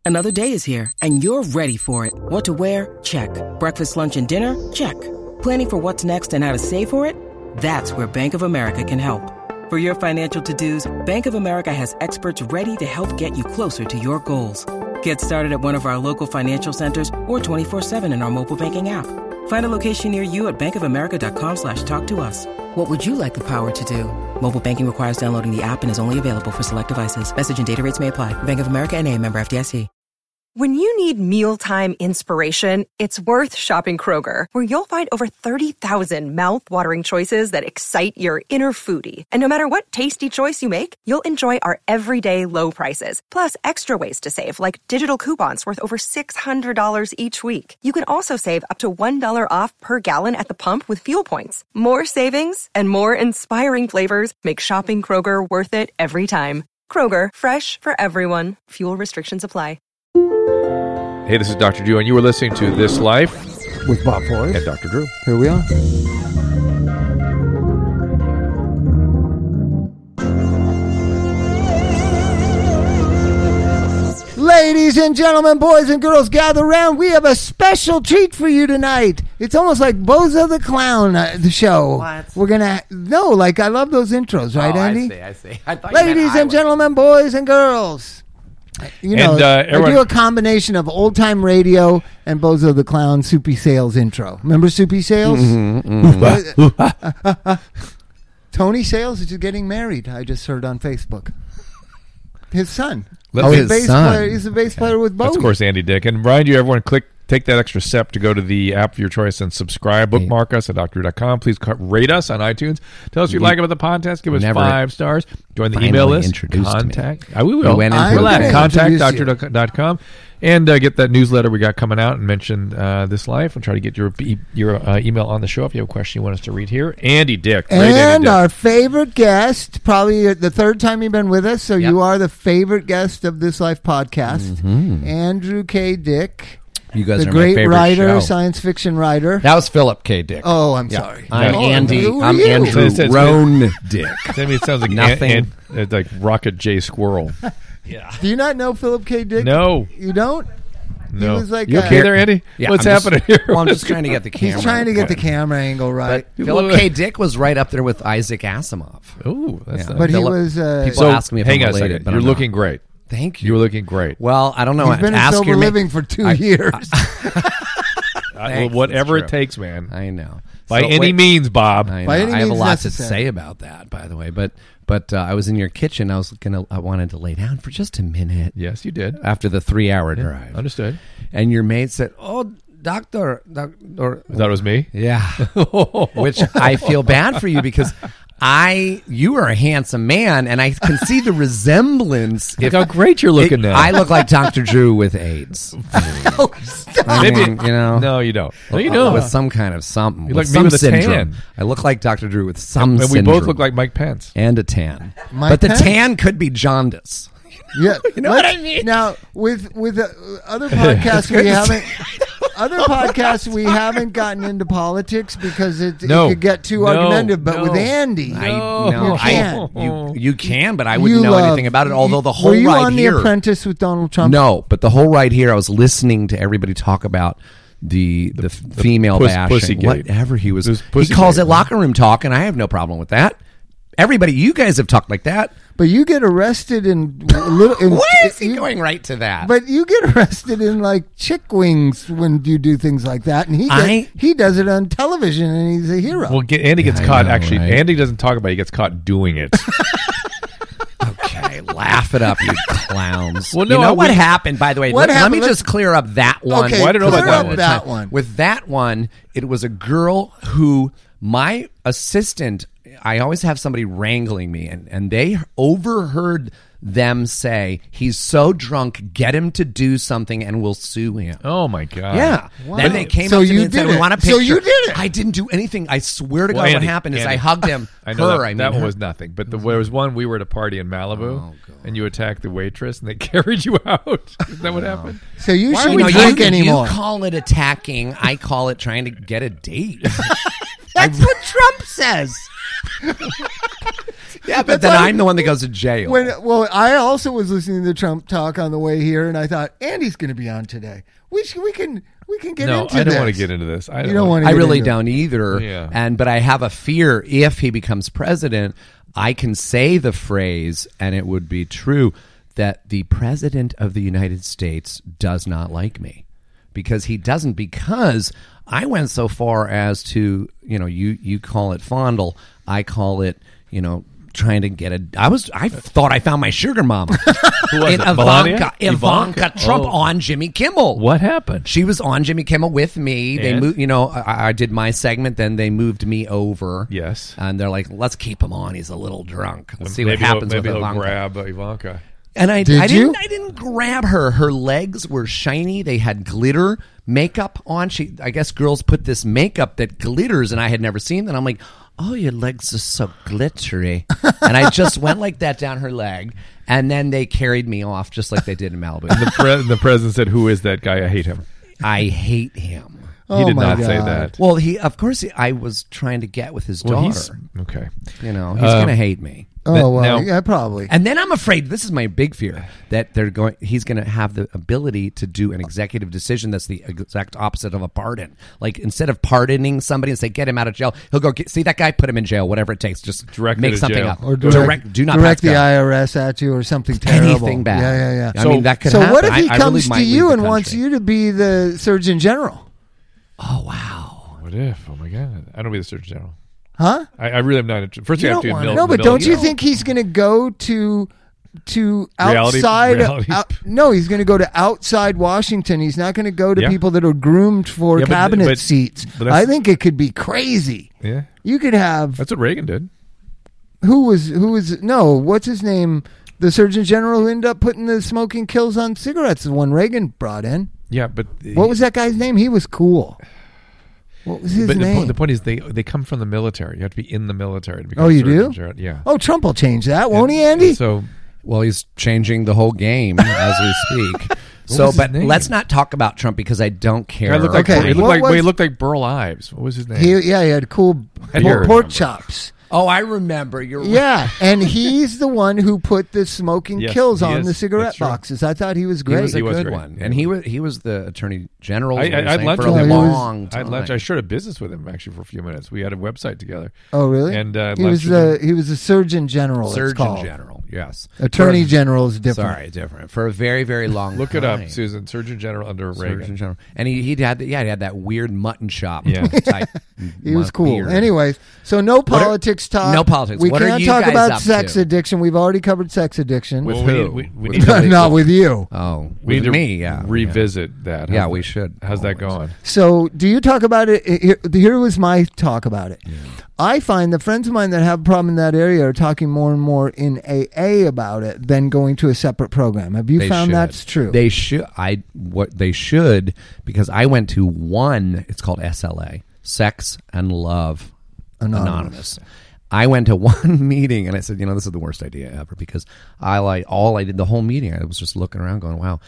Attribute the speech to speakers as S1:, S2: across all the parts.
S1: Another day is here, and you're ready for it. What to wear? Check. Breakfast, lunch, and dinner? Check. Planning for what's next and how to save for it? That's where Bank of America can help. For your financial to-dos, Bank of America has experts ready to help get you closer to your goals. Get started at one of our local financial centers or 24/7 in our mobile banking app. Find a location near you at bankofamerica.com/talktous. What would you like the power to do? Mobile banking requires downloading the app and is only available for select devices. Message and data rates may apply. Bank of America NA, member FDIC.
S2: When you need mealtime inspiration, it's worth shopping Kroger, where you'll find over 30,000 mouth-watering choices that excite your inner foodie. And no matter what tasty choice you make, you'll enjoy our everyday low prices, plus extra ways to save, like digital coupons worth over $600 each week. You can also save up to $1 off per gallon at the pump with fuel points. More savings and more inspiring flavors make shopping Kroger worth it every time. Kroger, fresh for everyone. Fuel restrictions apply.
S3: Hey, this is Dr. Drew, and you were listening to This Life
S4: with Bob Forrest
S3: and Dr. Drew.
S4: Here we are. Ladies and gentlemen, boys and girls, gather around. We have a special treat for you tonight. It's almost like Bozo the Clown, the show.
S5: What?
S4: We're going to... No, like, I love those intros, right, Andy?
S5: I see. I thought
S4: Ladies and gentlemen, boys and girls. You know,
S3: And, everyone,
S4: I do a combination of old-time radio and Bozo the Clown Soupy Sales intro. Remember Soupy Sales? Tony Sales is just getting married, I just heard on Facebook. His son.
S5: His son.
S4: He's a bass player with Bowie.
S3: That's, of course, Andy Dick. And remind you, everyone, take that extra step to go to the app of your choice and subscribe. Bookmark us at drdrew.com. Please rate us on iTunes. Tell us what you like about the podcast. Give us 5 stars. Join the email list. Contact. We will. Contact.drdrew.com. And get that newsletter we got coming out and mention This Life. And try to get your email on the show if you have a question you want us to read here. Andy Dick.
S4: And our favorite guest, probably the third time you've been with us, so you are the favorite guest of This Life podcast. Andrew K. Dick.
S5: You guys
S4: the
S5: are
S4: great
S5: my favorite
S4: writer,
S5: show.
S4: Science fiction writer.
S5: That was Philip K. Dick.
S4: Oh, I'm sorry.
S5: I'm Andy.
S4: Who are
S5: I'm
S4: you?
S5: Andrew Roan Dick.
S3: To me, it sounds like
S5: Nothing.
S3: like Rocket J. Squirrel.
S5: Yeah.
S4: Do you not know Philip K. Dick?
S3: No.
S4: You don't?
S3: No.
S4: He was like
S3: you okay there, Andy?
S5: Yeah,
S3: What's
S5: I'm just-
S3: happening here?
S5: Well, I'm just trying to get the camera.
S4: He's trying to get the camera angle right.
S5: But Philip K. Dick was right up there with Isaac Asimov.
S3: Oh, that's nice.
S4: But he
S5: Philip-
S4: was...
S5: people ask me if
S3: hang
S5: I'm
S3: on a
S5: related,
S3: second.
S5: but
S3: You're
S5: I'm
S3: looking
S5: not.
S3: great.
S5: Thank you.
S3: You were looking great.
S5: Well, I don't know.
S4: He's been in
S5: Ask
S4: sober
S5: your
S4: living for 2 years.
S5: Thanks,
S3: whatever
S5: that's
S3: it
S5: true.
S3: takes, man.
S5: I know.
S3: By any means, Bob.
S5: I know.
S4: By any
S5: I have a
S4: means
S5: lot
S4: necessary.
S5: to say about that, by the way. But I was in your kitchen. I wanted to lay down for just a minute
S3: Yes, you did.
S5: after the 3-hour drive.
S3: Understood.
S5: And your maid said, "Oh, doctor."
S3: That was me?
S5: Yeah. Which I feel bad for you because you are a handsome man, and I can see the resemblance.
S3: Look how great you're looking now.
S5: I look like Dr. Drew with AIDS. I mean, you know.
S3: No, you don't. No, you don't.
S5: With some kind of something.
S3: You
S5: with
S3: look me
S5: some
S3: with a
S5: syndrome.
S3: tan.
S5: I look like Dr. Drew with some
S3: And we
S5: syndrome.
S3: both look like Mike Pence.
S5: And a tan.
S4: Mike
S5: But the
S4: Pence?
S5: tan could be jaundice.
S4: Yeah,
S5: You know what I mean?
S4: Now, with other podcasts we haven't... Other podcasts, we haven't gotten into politics because it could get too argumentative. But with Andy,
S5: you can, but I
S4: You
S5: wouldn't know
S4: love-
S5: anything about it. Although the whole
S4: were you
S5: ride
S4: on
S5: here,
S4: The Apprentice with Donald Trump?
S5: no, but the whole ride here, I was listening to everybody talk about the female bashing,
S3: Pussygate.
S5: whatever he was.
S3: It was
S5: He calls
S3: Pussygate.
S5: it locker room talk, and I have no problem with that. Everybody, you guys have talked like that.
S4: But you get arrested in...
S5: Why is he going right to that?
S4: But you get arrested in like chick wings when you do things like that, and he does it on television, and he's a hero.
S3: Well, Andy gets
S5: I
S3: caught.
S5: know,
S3: Actually,
S5: right?
S3: Andy doesn't talk about it. He gets caught doing it.
S5: Okay, laugh it up, you clowns.
S3: Well,
S5: you
S3: no,
S5: know what happened, by the way?
S4: What
S5: Let
S4: happened?
S5: me just clear up that one.
S4: Okay,
S3: Well, I don't know about
S4: clear
S3: that
S4: up
S3: one.
S4: that one.
S5: With that one, it was a girl who my assistant, I always have somebody wrangling me, and they overheard them say, "He's so drunk, get him to do something and we'll sue him."
S3: Oh, my God.
S5: Yeah.
S4: Wow.
S5: Then they came
S4: So
S5: up to me
S4: you
S5: and said,
S4: did
S5: "We
S4: it.
S5: want a picture."
S4: So you did it.
S5: I didn't do anything. I swear to God,
S3: Well,
S5: what
S3: Andy,
S5: happened is
S3: Andy,
S5: I hugged him.
S3: I know
S5: her,
S3: that one
S5: her.
S3: was nothing. But there was one, we were at a party in Malibu,
S5: Oh, God.
S3: and you attacked the waitress, and they carried you out. Is that what happened?
S4: So you
S5: Why
S4: shouldn't
S5: are we
S4: drink
S5: you,
S4: anymore.
S5: You call it attacking. I call it trying to get a date.
S4: That's what Trump says.
S5: Yeah, but then I'm the one that goes to jail.
S4: I also was listening to Trump talk on the way here, and I thought Andy's going to be on today. We can get into this.
S3: No, I don't want to get into this.
S4: I really
S5: don't either.
S3: Yeah.
S5: But I have a fear if he becomes president, I can say the phrase, and it would be true, that the president of the United States does not like me. Because he doesn't, because I went so far as to, you call it fondle, I call it, trying to get I thought I found my sugar mama.
S3: Who was it?
S5: Ivanka Trump on Jimmy Kimmel.
S3: What happened?
S5: She was on Jimmy Kimmel with me. They moved, I did my segment, then they moved me over.
S3: Yes.
S5: And they're like, let's keep him on. He's a little drunk. Let's see what happens with Ivanka.
S3: Maybe he'll grab Ivanka.
S5: And I didn't grab her. Her legs were shiny. They had glitter makeup on. I guess girls put this makeup that glitters, and I had never seen that. I'm like, oh, your legs are so glittery. And I just went like that down her leg, and then they carried me off just like they did in Malibu.
S3: And the president said, "Who is that guy? I hate him."
S5: I hate him.
S3: He did not say that.
S5: Well, I was trying to get with his daughter.
S3: Okay.
S5: He's going to hate me.
S4: Oh, well, yeah, probably.
S5: And then I'm afraid, this is my big fear, that he's going to have the ability to do an executive decision that's the exact opposite of a pardon. Like, instead of pardoning somebody and say, get him out of jail, he'll go, see that guy, put him in jail, whatever it takes. Just make something up.
S4: Or direct the IRS at you or something terrible.
S5: Anything bad.
S4: Yeah.
S5: I mean, that could happen.
S4: So what if he comes to you and wants you to be the Surgeon General?
S5: Oh, wow.
S3: What if? Oh, my God. I don't be the Surgeon General.
S4: Huh?
S3: I really am not interested. First, you have to
S4: No, but don't you think he's going to go to outside? No, he's going to go to outside Washington. He's not going to go to people that are groomed for cabinet seats. I think it could be crazy.
S3: Yeah,
S4: you could have.
S3: That's what Reagan did.
S4: Who was? No, what's his name? The Surgeon General who ended up putting the smoking kills on cigarettes. The one Reagan brought in.
S3: Yeah, but
S4: what was that guy's name? He was cool. What was his name?
S3: The point is they come from the military. You have to be in the military to become
S4: you do?
S3: Yeah.
S4: Oh, Trump will change that, won't he, Andy?
S5: Well, he's changing the whole game as we speak. Let's not talk about Trump because I don't care.
S3: He looked like Burl Ives. What was his name?
S4: He had cool pork chops.
S5: Oh, I remember. You're right.
S4: Yeah, and he's the one who put the smoking kills on the cigarette boxes. I thought he was great.
S5: He was a good one, and he was the Attorney General.
S3: I had lunch
S5: for a long time.
S3: I shared a business with him actually for a few minutes. We had a website together.
S4: Oh, really?
S3: And
S4: he was a Surgeon General.
S5: Surgeon General, yes.
S4: Attorney General is different.
S5: Sorry, different. For a very, very long time.
S3: Look it up, Susan. Surgeon General under Reagan.
S5: Surgeon General, and he had that weird mutton shop type.
S4: He was cool. Beard. Anyways, so no politics talk.
S5: No politics.
S4: We can't talk about sex addiction. We've already covered sex addiction.
S3: With who? We need to
S4: not with you.
S5: Oh,
S3: with
S5: me. Yeah.
S3: Revisit that.
S5: Yeah, we should.
S3: How's that going?
S4: So, do you talk about it? Here was my talk about it. Yeah. I find the friends of mine that have a problem in that area are talking more and more in AA about it than going to a separate program. Have you found that's true?
S5: They should. They should, because I went to one. It's called SLA, Sex and Love Anonymous. I went to one meeting and I said, this is the worst idea ever, because I did the whole meeting. I was just looking around going, wow,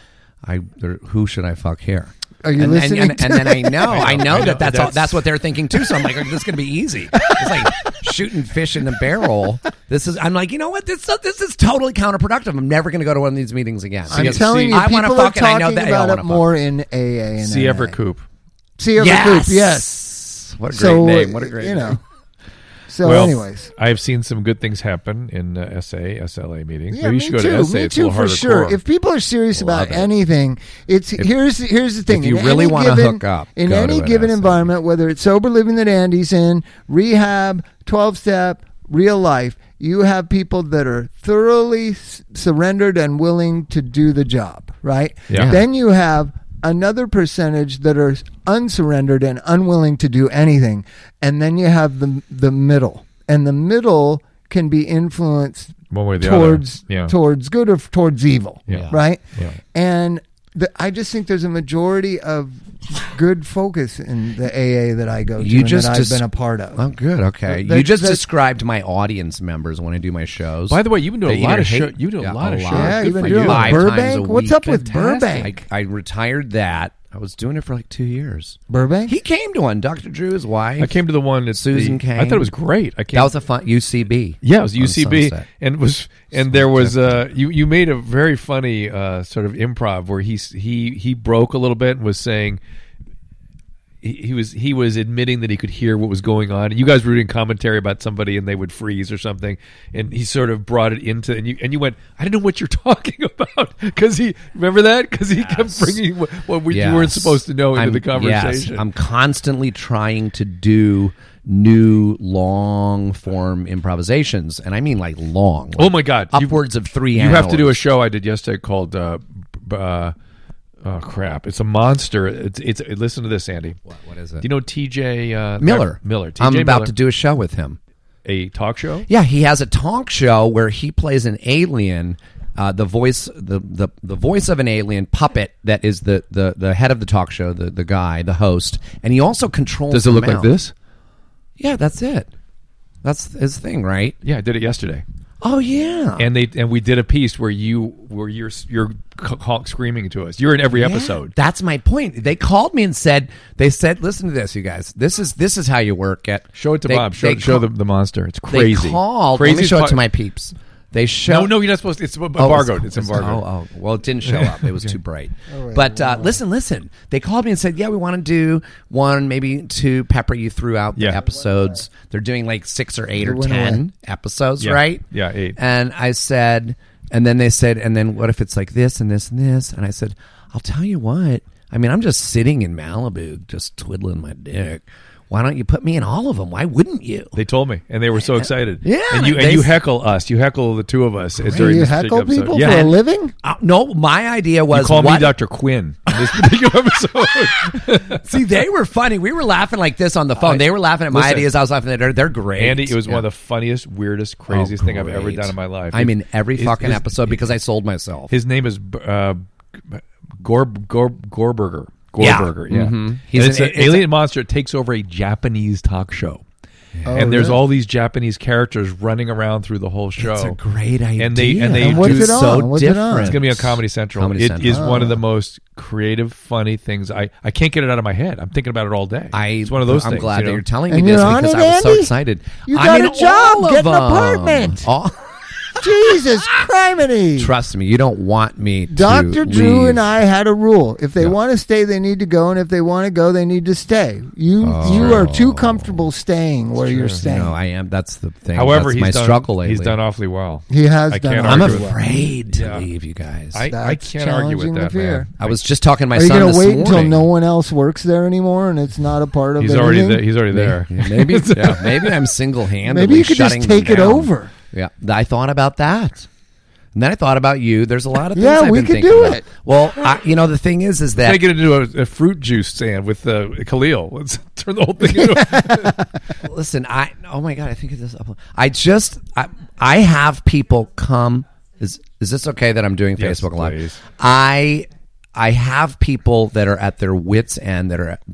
S5: who should I fuck here?
S4: Are you listening?
S5: And then I know that's what they're thinking too. So I'm like, this is going to be easy. It's like shooting fish in the barrel. I'm like, you know what? This is totally counterproductive. I'm never going to go to one of these meetings again.
S4: I'm telling you, people are talking about it more in AA. And
S3: C. Everett Koop.
S4: C. Everett Koop, yes.
S5: What a great name. What a great name.
S4: So, anyways,
S3: I've seen some good things happen in SLA meetings.
S4: Yeah,
S3: Maybe you should go to SA.
S4: Me too, for sure. If people are serious about anything, here's the thing.
S5: If you really want to hook up
S4: in any given environment, whether it's sober living that Andy's in, rehab, 12-step, real life, you have people that are thoroughly surrendered and willing to do the job, right?
S3: Yeah.
S4: Then you have another percentage that are unsurrendered and unwilling to do anything, and then you have the middle, and the middle can be influenced
S3: one way or the
S4: towards
S3: other. Yeah.
S4: towards good or towards evil, right?
S3: Yeah.
S4: And I just think there's a majority of good focus in the AA that I go to and that I've been a part of.
S5: Oh, good. Okay. You just described my audience members when I do my shows.
S3: By the way, you've been doing a lot of shows. You do a lot of shows.
S4: Yeah, you've been doing
S5: Burbank.
S4: What's up with Burbank?
S5: I retired that. I was doing it for like 2 years.
S4: Burbank?
S5: He came to one. Dr. Drew, his wife.
S3: I came to the one that
S5: Susan came.
S3: I thought it was great. That
S5: was a fun UCB.
S3: Yeah, it was UCB, and there was you made a very funny sort of improv where he broke a little bit and was saying. He was admitting that he could hear what was going on, and you guys were doing commentary about somebody, and they would freeze or something, and he sort of brought it into, and you went, I don't know what you're talking about, because remember that, because he kept bringing what you weren't supposed to know into the conversation.
S5: Yes, I'm constantly trying to do new long form improvisations, and I mean like long.
S3: Oh my God,
S5: upwards of 3 hours.
S3: You have to do a show I did yesterday called. Oh crap! It's a monster. It's listen to this, Andy.
S5: What is it?
S3: Do you know T.J.
S5: Miller?
S3: Miller.
S5: I'm about to do a show with him.
S3: A talk show?
S5: Yeah, he has a talk show where he plays an alien. The voice of an alien puppet that is the head of the talk show, the guy, the host, and he also controls.
S3: Does it look like this?
S5: Yeah, that's it. That's his thing, right?
S3: Yeah, I did it yesterday.
S5: Oh yeah,
S3: and we did a piece where you're screaming to us. You're in every episode.
S5: That's my point. They called me and said, listen to this, you guys. This is how you work it.
S3: Show it to Bob. Show the monster. It's crazy.
S5: They called.
S3: Crazy.
S5: Let me show it to my peeps. They show.
S3: No, you're not supposed to. It's embargoed. It's embargoed.
S5: Oh, well, it didn't show up. It was too bright. But listen. They called me and said, yeah, we want to do one, maybe to pepper you throughout the episodes. They're doing like 6 or 8 or 10 episodes, right?
S3: Yeah, 8.
S5: And I said, and then they said, and then what if it's like this and this and this? And I said, I'll tell you what. I mean, I'm just sitting in Malibu, just twiddling my dick. Why don't you put me in all of them? Why wouldn't you?
S3: They told me, and they were so excited.
S5: Yeah,
S3: and you heckle us. You heckle the two of us during
S4: you
S3: this
S4: heckle people
S3: episode.
S4: for a living?
S5: No, my idea was
S3: you call me Dr. Quinn in this particular episode.
S5: See, they were funny. We were laughing like this on the phone. They were laughing at my ideas. I was laughing at they're great.
S3: Andy, it was one of the funniest, weirdest, craziest thing I've ever done in my life.
S5: I'm in every fucking episode because I sold myself.
S3: His name is Gorberger. Gorberger, yeah.
S5: Mm-hmm.
S3: It's an alien monster that takes over a Japanese talk show.
S4: Oh,
S3: and there's all these Japanese characters running around through the whole show.
S5: It's a great idea.
S3: And they
S4: what's
S3: do
S4: it on?
S5: so
S4: What's
S5: different.
S3: It's going to be on Comedy Central. It is one of the most creative, funny things. I can't get it out of my head. I'm thinking about it all day. It's one of those
S5: I'm
S3: things.
S5: glad that you're telling
S4: and
S5: me this
S4: you're
S5: because
S4: on
S5: I was so
S4: Andy?
S5: excited.
S4: You got a job. Get an apartment. Jesus criminy.
S5: Trust me, you don't want me to
S4: Dr. Drew
S5: leave.
S4: and I had a rule. If they want to stay, they need to go, and if they want to go, they need to stay. You are too comfortable staying where you're staying.
S5: No, I am. That's the thing.
S3: However,
S5: that's my struggle lately.
S3: He's done awfully well.
S4: He has
S3: can't
S4: done
S5: I'm
S3: argue with
S5: afraid to leave, you guys.
S3: I can't argue with that, man.
S5: I was just talking to my
S4: Are you
S5: son
S4: going to
S5: this
S4: wait
S5: morning.
S4: until no one else works there anymore and it's not a part of
S3: He's
S4: anything?
S3: already there. He's already there.
S5: Maybe I'm single-handedly
S4: Maybe you could just
S5: shutting
S4: take
S5: them
S4: it
S5: down.
S4: over.
S5: Yeah, I thought about that. And then I thought about you. There's a lot of things
S4: Yeah,
S5: I've
S4: we
S5: been
S4: could
S5: thinking
S4: do
S5: about.
S4: it.
S5: Well, the thing is that...
S3: Take it into a fruit juice stand with Khalil. Let's turn the whole thing into
S5: Listen, oh my God, I think it's this. I have people come... Is this okay that I'm doing Facebook Live?
S3: Please.
S5: I have people that are at their wits' end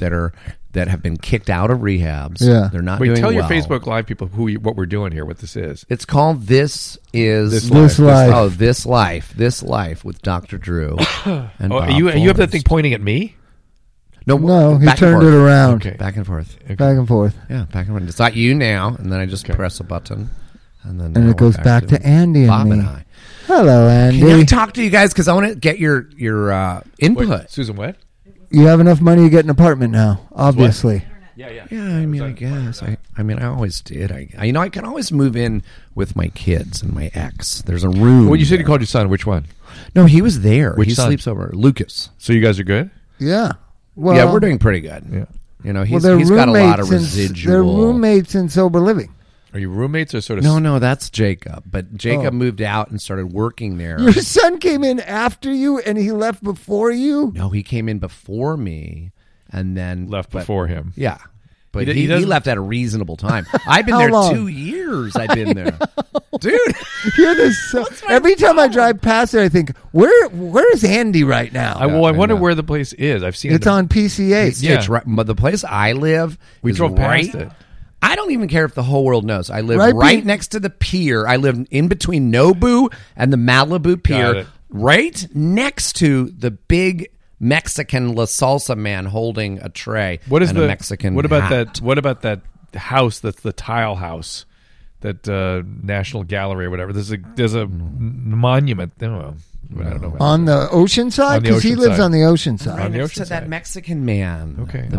S5: that have been kicked out of rehabs.
S4: Yeah.
S5: They're not
S3: Wait,
S5: doing
S3: tell
S5: well.
S3: your Facebook Live people what we're doing here, what this is.
S5: It's called This Life.
S4: Life.
S5: This Life with Dr. Drew. And Bob
S3: You have that
S5: Forrest.
S3: thing pointing at me?
S4: No, he
S5: back and
S4: turned
S5: forth.
S4: it around.
S3: Okay.
S5: Back and forth.
S4: Back and forth.
S5: Yeah, back and forth. It's not you now, and then I just press a button, and then
S4: And
S5: now
S4: it goes
S5: we're
S4: back to Andy and
S5: Bob
S4: me.
S5: and I.
S4: Hello, Andy.
S5: Can I talk to you guys because I want to get your input?
S3: Wait, Susan, what?
S4: You have enough money to get an apartment now, obviously.
S5: Yeah, I mean, I guess. I mean, I always did. I can always move in with my kids and my ex. There's a room.
S3: Well, you said you
S5: there.
S3: called your son. Which one?
S5: No, he was there.
S3: Which
S5: he
S3: son?
S5: sleeps over. Lucas.
S3: So you guys are good?
S4: Yeah. Well,
S5: Yeah, we're doing pretty good.
S3: Yeah.
S5: You know,
S4: well,
S5: he's got a lot of residual.
S4: They're roommates in sober living.
S3: Are you roommates or sort of?
S5: No, that's Jacob. But Jacob moved out and started working there.
S4: Your son came in after you, and he left before you.
S5: No, he came in before me, and then
S3: left before him.
S5: Yeah. But
S3: He
S5: he
S3: doesn't-
S5: left at a reasonable time. I've been
S4: How
S5: there
S4: long?
S5: 2 years. I've been there. Dude.
S4: You're every time I drive past it, I think, where is Andy right now?
S3: I wonder where the place is. I've seen
S4: It's
S3: it.
S4: on PCH.
S3: Yeah.
S5: It's right, but the place I live
S3: We
S5: is
S3: drove past
S5: right,
S3: it.
S5: I don't even care if the whole world knows. I live
S4: Right
S5: right,
S4: be-
S5: next to the pier. I live in between Nobu and the Malibu
S3: Got
S5: Pier,
S3: it.
S5: right next to the big Mexican La Salsa man holding a tray.
S3: What is
S5: and a Mexican?
S3: What about
S5: hat.
S3: that? What about that house? That's the tile house, that National Gallery or whatever. There's a monument. Oh, I don't know.
S4: On the ocean side, because he lives on the ocean side.
S5: Right next to that Mexican man.
S3: Okay,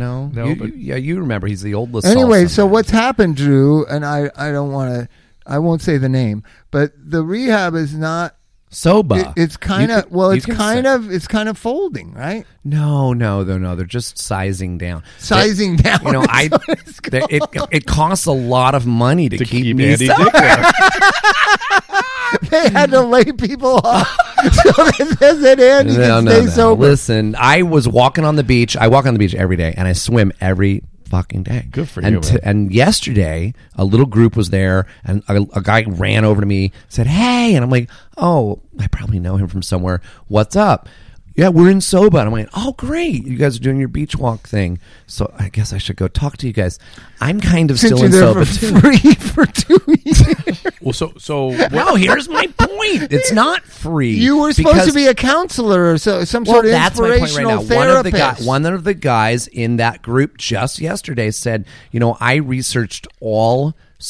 S5: you remember he's the old La Salsa
S4: Anyway, so
S5: man.
S4: what's happened, Drew? And I don't want to. I won't say the name, but the rehab is not.
S5: Soba.
S4: It's kind of it's kind of folding, right?
S5: No. They're just sizing down.
S4: Sizing down.
S5: You know, it costs a lot of money to keep me
S3: Andy Dick there.
S4: They had to lay people off so that Andy can stay sober.
S5: Listen, I was walking on the beach. I walk on the beach every day, and I swim every fucking day.
S3: Good for you, man.
S5: And yesterday, a little group was there, and a guy ran over to me, said, "Hey," and I'm like, "Oh, I probably know him from somewhere. What's up?" "Yeah, we're in Soba." And I'm like, "Oh, great. You guys are doing your beach walk thing. So I guess I should go talk to you guys." I'm kind of still in Soba too.
S4: Free for 2 years.
S3: Well, so
S5: no, here's my point. It's not free.
S4: You were supposed to be a counselor or some sort of inspirational therapist.
S5: One of the guys in that group just yesterday said, "You know, I researched all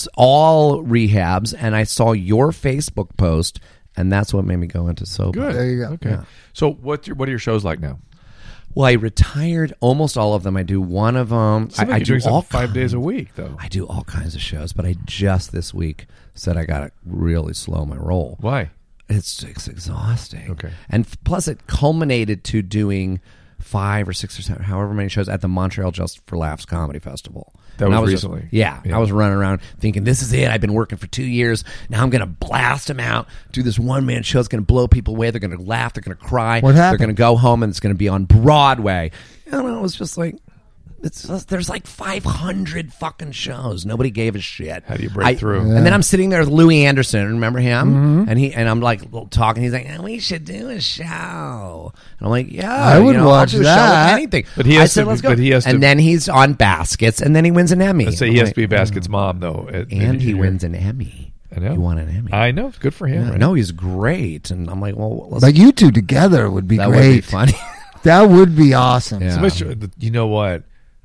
S5: rehabs, and I saw your Facebook post, and that's what made me go into Soba."
S3: good.
S4: There you go.
S3: Okay.
S5: Yeah.
S3: So what are your shows like now?
S5: Well, I retired almost all of them. I do one of them. I do all
S3: 5 days a week, though.
S5: I do all kinds of shows, but I just this week said I got to really slow my roll.
S3: Why?
S5: It's exhausting.
S3: Okay.
S5: And plus it culminated to doing 5 or 6 or 7, however many shows at the Montreal Just for Laughs Comedy Festival.
S3: That was recently.
S5: I was running around thinking, this is it. I've been working for 2 years. Now I'm going to blast them out, do this one-man show. It's going to blow people away. They're going to laugh. They're going to cry.
S4: What happened?
S5: They're going to go home, and it's going to be on Broadway. And I was just like, there's like 500 fucking shows. Nobody gave a shit.
S3: How do you break through?
S5: And then I'm sitting there with Louis Anderson. Remember him? Mm-hmm. And I'm like talking. He's like, "We should do a show." And I'm like, "Yeah,
S4: I would watch
S5: I'll do
S4: that.
S5: a show with anything."
S3: But let's go.
S5: But he has to. And then he's on Baskets, and then he wins an Emmy.
S3: Let's say he has to be Basket's mom, though.
S5: And he wins an Emmy.
S3: I know.
S5: He won an Emmy.
S3: I know. It's good for him.
S5: Yeah,
S3: right?
S5: No, he's great. And I'm like, well,
S4: like you two together would be
S5: that
S4: great.
S5: Would be funny.
S4: That would be awesome.
S5: Yeah.
S3: You know what?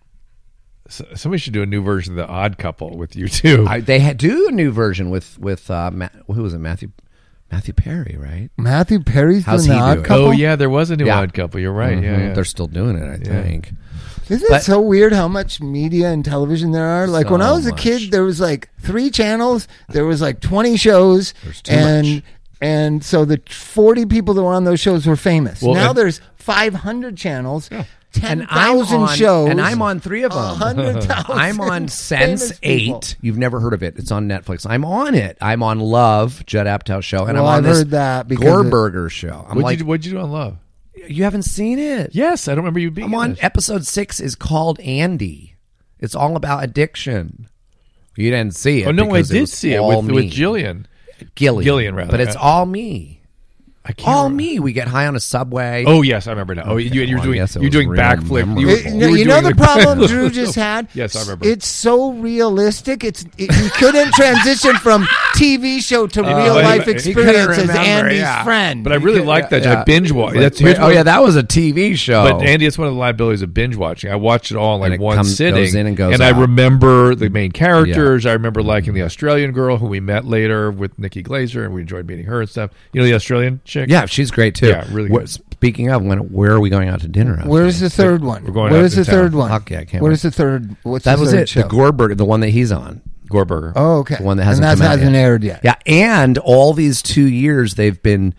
S3: Somebody should do a new version of The Odd Couple with you two.
S5: They do a new version with who was it? Matthew Perry, right?
S4: Matthew Perry's
S5: How's
S4: doing
S5: he
S4: The Odd
S5: doing?
S4: Couple?
S3: Oh yeah, there was a new Odd Couple. You're right.
S5: Mm-hmm.
S3: Yeah.
S5: They're still doing it, I think.
S4: Isn't it so weird how much media and television there are? Like when I was a kid, there was like 3 channels, there was like 20 shows,
S5: There's too much.
S4: And so the 40 people that were on those shows were famous.
S3: Well,
S4: now there's 500 channels.
S3: Yeah.
S4: 10,000 shows.
S5: And I'm on 3 of them.
S4: 100,000.
S5: I'm on Sense 8. You've never heard of it. It's on Netflix. I'm on it. I'm on Love, Judd Apatow show. And
S4: Well,
S5: I'm on
S4: I've
S5: this
S4: heard that because
S5: Gorburger show.
S3: What'd you do on Love?
S5: You haven't seen it?
S3: Yes, I don't remember you being
S5: I'm on
S3: in it.
S5: episode 6 is called Andy. It's all about addiction. You didn't see it.
S3: Oh, no, I
S5: because
S3: did
S5: was
S3: see it
S5: all
S3: with
S5: me.
S3: Gillian.
S5: Gillian,
S3: rather.
S5: But it's all me.
S3: I can't
S5: All
S3: remember.
S5: me. We get high on a subway.
S3: Oh yes, I remember now. Oh,
S5: Okay,
S3: you're
S5: well, I
S3: doing
S5: guess it
S3: you're
S5: was
S3: doing
S5: real
S3: backflip.
S5: memorable.
S4: You know the problem Drew just had?
S3: Yes, I remember.
S4: It's so realistic. He couldn't transition from TV show to real life
S3: he
S4: experience as
S5: remember,
S4: Andy's
S5: yeah.
S4: friend.
S3: But I really like that.
S5: Yeah.
S3: I binge watch.
S5: That was a TV show.
S3: But Andy, it's one of the liabilities of binge watching. I watched it all in
S5: And
S3: like
S5: it
S3: one sitting,
S5: goes in and goes
S3: I
S5: out.
S3: remember the main characters. I remember liking the Australian girl who we met later with Nikki Glaser, and we enjoyed meeting her and stuff. You know the Australian chick?
S5: Yeah, she's great too.
S3: Yeah, really good.
S5: Speaking of, where are we going out to dinner?
S4: Where's the third one?
S3: We're going out
S4: Where's
S3: to
S4: the
S3: town.
S4: third one?
S5: Okay, I can't
S4: Where's
S5: wait.
S4: the third? What's
S5: That
S4: the
S5: was
S4: third
S5: it.
S4: show?
S5: The Gorburger, the one that he's on.
S3: Gorburger.
S4: Oh, okay.
S5: The one that hasn't
S4: and
S5: come out
S4: hasn't
S5: yet.
S4: aired yet.
S5: Yeah, and all these 2 years they've been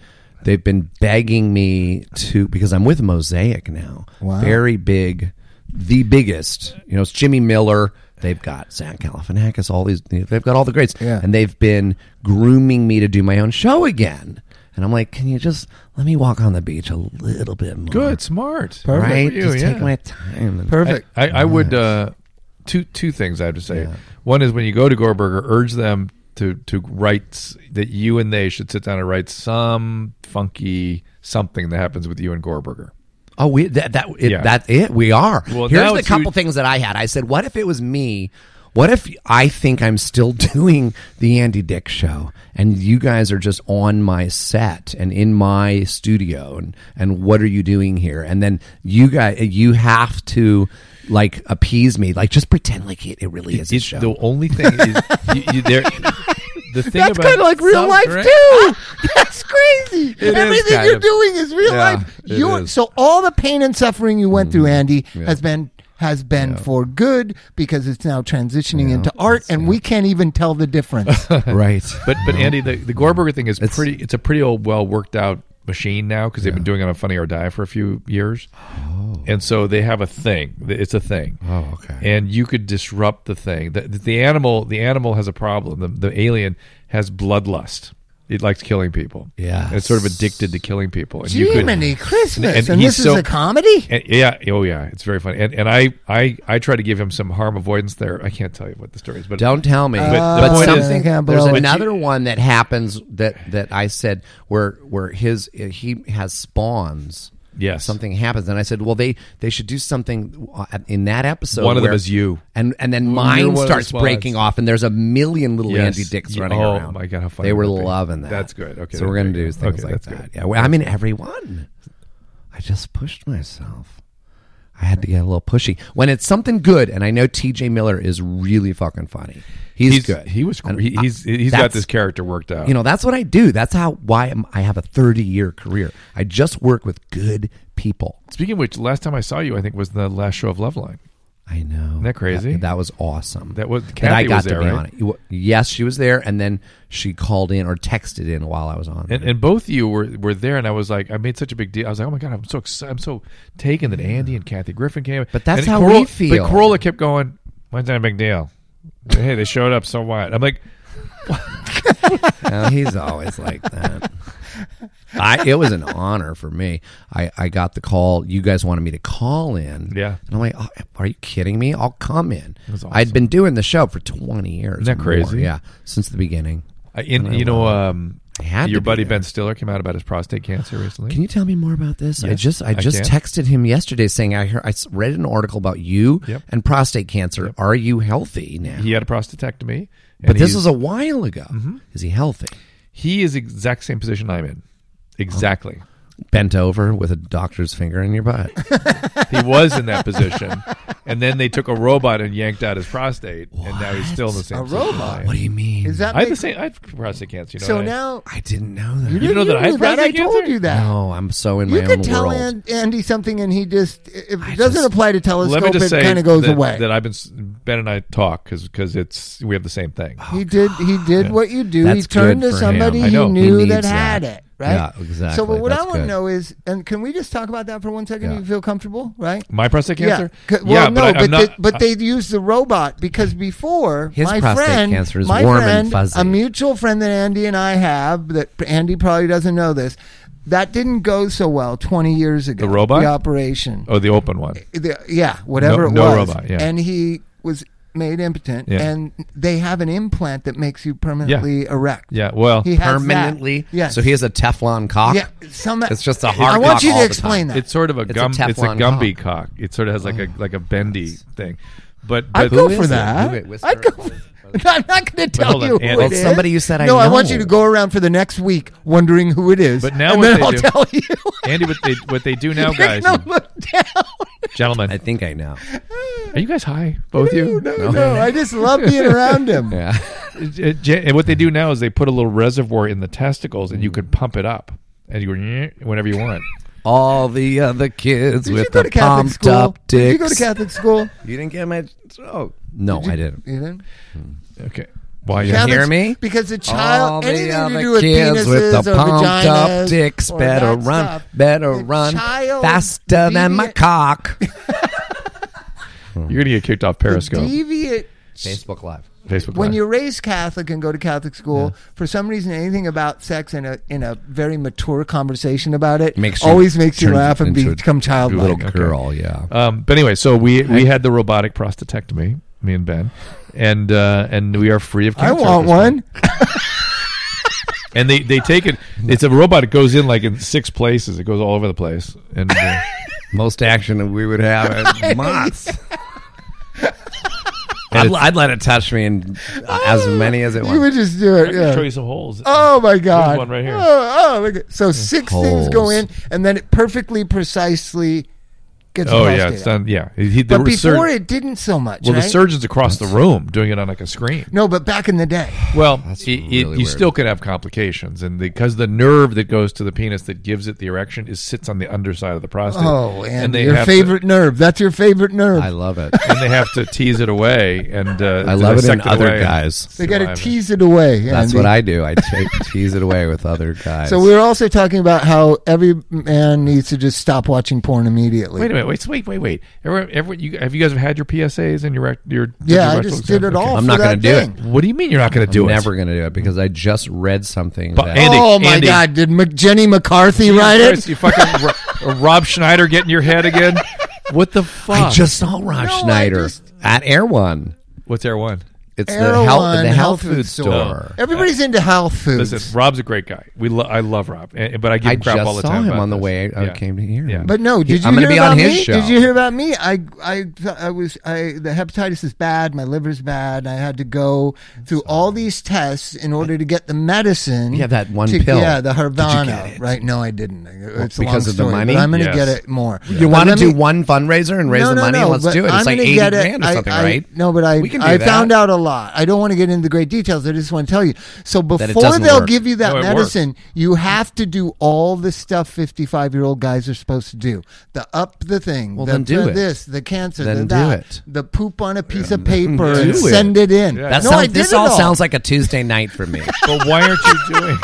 S5: begging me to, because I'm with Mosaic now.
S4: Wow.
S5: Very big, the biggest. You know, it's Jimmy Miller. They've got Zach Galifianakis. All these. They've got all the greats.
S4: Yeah.
S5: And they've been grooming me to do my own show again. And I'm like, can you just let me walk on the beach a little bit more?
S3: Good, smart.
S4: Perfect.
S5: Right?
S3: For you,
S5: Just
S3: yeah.
S5: take my time. And
S4: Perfect.
S3: I would two things I have to say.
S5: Yeah.
S3: One is when you go to Gorburger, urge them to write that you and they should sit down and write some funky something that happens with you and Gorburger.
S5: Oh, that's it. We are.
S3: Well,
S5: Here's
S3: now
S5: the
S3: it's
S5: couple things that I had. I said, what if it was me What if I think I'm still doing the Andy Dick Show and you guys are just on my set and in my studio and what are you doing here? And then you have to like appease me, like just pretend like it really is a show.
S3: The only thing is the thing
S4: that's
S3: about
S4: kind of like real life too. That's crazy. Everything you're doing is real life. So all the pain and suffering you went through, Andy, has been for good because it's now transitioning into art, and we can't even tell the difference.
S5: Right.
S3: But Andy, the Goreburger thing is it's a pretty old, well worked out machine now because they've been doing it on Funny or Die for a few years. And so they have a thing. It's a thing.
S5: Oh, okay.
S3: And you could disrupt the thing. The animal has a problem. The alien has bloodlust. It likes killing people.
S5: Yeah.
S3: It's sort of addicted to killing people. And
S4: Jiminy Christmas. And this is a comedy?
S3: It's very funny. And I try to give him some harm avoidance there. I can't tell you what the story is. But
S5: don't tell me.
S3: But
S5: there's another one that happens that I said where he has spawns.
S3: Yes.
S5: Something happens. And I said, well, they should do something in that episode.
S3: One of them is you.
S5: And then mine starts breaking off, and there's a million little Andy Dicks running around.
S3: Oh, my God, how funny.
S5: They were loving that.
S3: That's good. Okay.
S5: So we're going to do things like that.
S3: Good.
S5: Yeah, I'm in every one. I just pushed myself. I had to get a little pushy. When it's something good, and I know TJ Miller is really fucking funny. He's good.
S3: He's got this character worked out.
S5: You know, that's what I do. That's why I have a 30-year career. I just work with good people.
S3: Speaking of which, last time I saw you, I think was the last show of Loveline.
S5: I know.
S3: Isn't that crazy?
S5: That was awesome.
S3: Kathy
S5: I got
S3: was there,
S5: to be
S3: right?
S5: on it. Yes, she was there, and then she called in or texted in while I was on.
S3: And both of you were there, and I was like, I made such a big deal. I was like, oh my God, I'm so excited. I'm so taken that Andy and Kathy Griffin came.
S5: But that's how we feel.
S3: But Carolla kept going, when's that a big deal? Hey, they showed up, so what? I'm like,
S5: no, he's always like that. It was an honor for me. I got the call. You guys wanted me to call in.
S3: Yeah.
S5: And I'm like, oh, are you kidding me? I'll come in.
S3: Awesome.
S5: I'd been doing the show for 20 years.
S3: Isn't that crazy?
S5: Yeah, since the beginning.
S3: Your buddy Ben Stiller came out about his prostate cancer recently.
S5: Can you tell me more about this?
S3: Yes,
S5: I just texted him yesterday saying I read an article about you and prostate cancer. Yep. Are you healthy now?
S3: He had a prostatectomy.
S5: But this was a while ago. Mm-hmm. Is he healthy?
S3: He is the exact same position I'm in. Exactly.
S5: Oh. Bent over with a doctor's finger in your butt.
S3: He was in that position. And then they took a robot and yanked out his prostate. What? And now he's still in the same position.
S4: A robot?
S5: What do you mean?
S4: Is that
S3: I had prostate cancer. You know
S4: now
S5: I didn't know that.
S3: You didn't know that I had prostate cancer?
S4: I told you that.
S5: No, I'm so in my own world.
S4: You could tell Andy something and he just, if it doesn't apply to Telescope, it kind of goes away.
S3: That Ben and I talk because we have the same thing.
S4: He did what you do.
S5: That's
S4: he turned to somebody he knew that had it. Right?
S5: Yeah, exactly.
S4: So, but what I want to know is, and can we just talk about that for 1 second? Yeah. You feel comfortable, right?
S3: My prostate cancer?
S4: Yeah. Well, but they used the robot because before
S5: his
S4: my
S5: prostate
S4: friend,
S5: cancer is warm and fuzzy.
S4: A mutual friend that Andy and I have, that Andy probably doesn't know this, that didn't go so well 20 years ago.
S3: The robot?
S4: The operation.
S3: Oh, the open one.
S4: Whatever it was.
S3: No robot, yeah.
S4: And he was made impotent, and they have an implant that makes you permanently erect.
S3: Yeah, well,
S4: he has
S5: permanently.
S4: That. Yes.
S5: So he has a Teflon cock.
S4: Yeah,
S5: it's just a hard.
S4: I want you
S5: to
S4: explain that.
S3: It's sort of a Gumby cock. It sort of has like a bendy thing. But
S4: I'd go for that. I'd go. I'm not going to tell you who it is.
S5: Somebody you said I
S4: know.
S5: No,
S4: I want you to go around for the next week wondering who it is.
S3: But now
S4: and then I'll tell you.
S3: Andy, what they do now, guys.
S4: Look down.
S3: Gentlemen.
S5: I think I know.
S3: Are you guys high? Both of you?
S4: No. I just love being around him.
S5: Yeah.
S3: And what they do now is they put a little reservoir in the testicles and you can pump it up. And you go whenever you want.
S5: All the other kids
S4: Did
S5: with
S4: you go
S5: the
S4: to Catholic
S5: pumped
S4: school?
S5: up dicks.
S4: Did you go to Catholic school?
S5: You didn't get my stroke. No, I didn't.
S4: You didn't?
S3: Okay. Why?
S5: You hear me?
S4: Because the child,
S5: all
S4: anything
S5: the other
S4: to do with
S5: kids
S4: penises
S5: with the
S4: or
S5: pumped
S4: vaginas
S5: up dicks
S4: or
S5: better
S4: that
S5: run,
S4: stuff.
S5: better
S4: The
S5: run
S4: child
S5: faster than my cock.
S3: You're going to get kicked off Periscope.
S4: Deviant.
S5: Facebook Live.
S4: When you're raised Catholic and go to Catholic school, for some reason, anything about sex in a very mature conversation about it always makes you laugh and become childlike.
S5: Little girl, yeah.
S3: But anyway, so we had the robotic prostatectomy, me and Ben, and we are free of cancer.
S4: I want one.
S3: And they take it. It's a robot. It goes in like in 6 places. It goes all over the place. And
S5: most action that we would have in months. I'd let it touch me, and as many as it wants.
S4: You would just do it.
S3: I can show you some holes.
S4: Oh my God!
S3: There's one right here.
S4: Look at, so 6 things go in, and then it perfectly, precisely gets.
S3: It's done. Yeah,
S4: but before it didn't so much.
S3: Well,
S4: right?
S3: the surgeon's across the room doing it on like a screen.
S4: No, but back in the day.
S3: Well,
S5: really
S3: you still could have complications, and because the nerve that goes to the penis that gives it the erection sits on the underside of the prostate.
S4: Oh, and your favorite nerve. That's your favorite nerve.
S5: I love it.
S3: And they have to tease it away, and
S5: I love it in other guys.
S4: They got to tease it away.
S5: That's what I do. I tease it away with other guys.
S4: So we're also talking about how every man needs to just stop watching porn immediately.
S3: Wait a minute. Wait. Have you guys had your PSAs and your
S4: Yeah, I just did it all.
S5: I'm not going to do it.
S3: What do you mean you're not going to do it?
S5: I'm never going to do it because I just read something.
S3: But
S5: that,
S3: Andy,
S4: God! Did Jenny McCarthy write it?
S3: You fucking Rob Schneider get in your head again? What the fuck?
S5: I just saw Rob Schneider at Air One.
S3: What's Air One?
S5: It's the health food store.
S4: Everybody's into health foods.
S3: Listen, Rob's a great guy. I love Rob, but I give him crap all the time.
S5: I just saw him on the way I came to here.
S3: Yeah.
S4: But no, did you
S5: I'm
S4: hear
S5: be
S4: about
S5: on his
S4: me?
S5: show.
S4: Did you hear about me? The hepatitis is bad. My liver's bad. I had to go through all these tests in order to get the medicine.
S5: You have that one pill.
S4: Yeah, the Harvana.
S5: Did you get it?
S4: Right? No, I didn't. It's
S5: because of the money.
S4: But I'm going to
S3: Yes.
S4: get it more.
S5: You want to do one fundraiser and raise the money?
S4: No,
S5: Let's do it. It's like 80 grand or something, right?
S4: No, but I found out a lot. I don't want to get into the great details. I just want to tell you. So before they'll give you that medicine, you have to do all the stuff 55-year-old guys are supposed to do. The thing.
S5: Well, then do it.
S4: The cancer,
S5: then
S4: the that.
S5: Do it.
S4: The poop on a piece of paper and
S5: Do
S4: send it in.
S3: Yeah.
S5: This all sounds like a Tuesday night for me.
S3: But why aren't you doing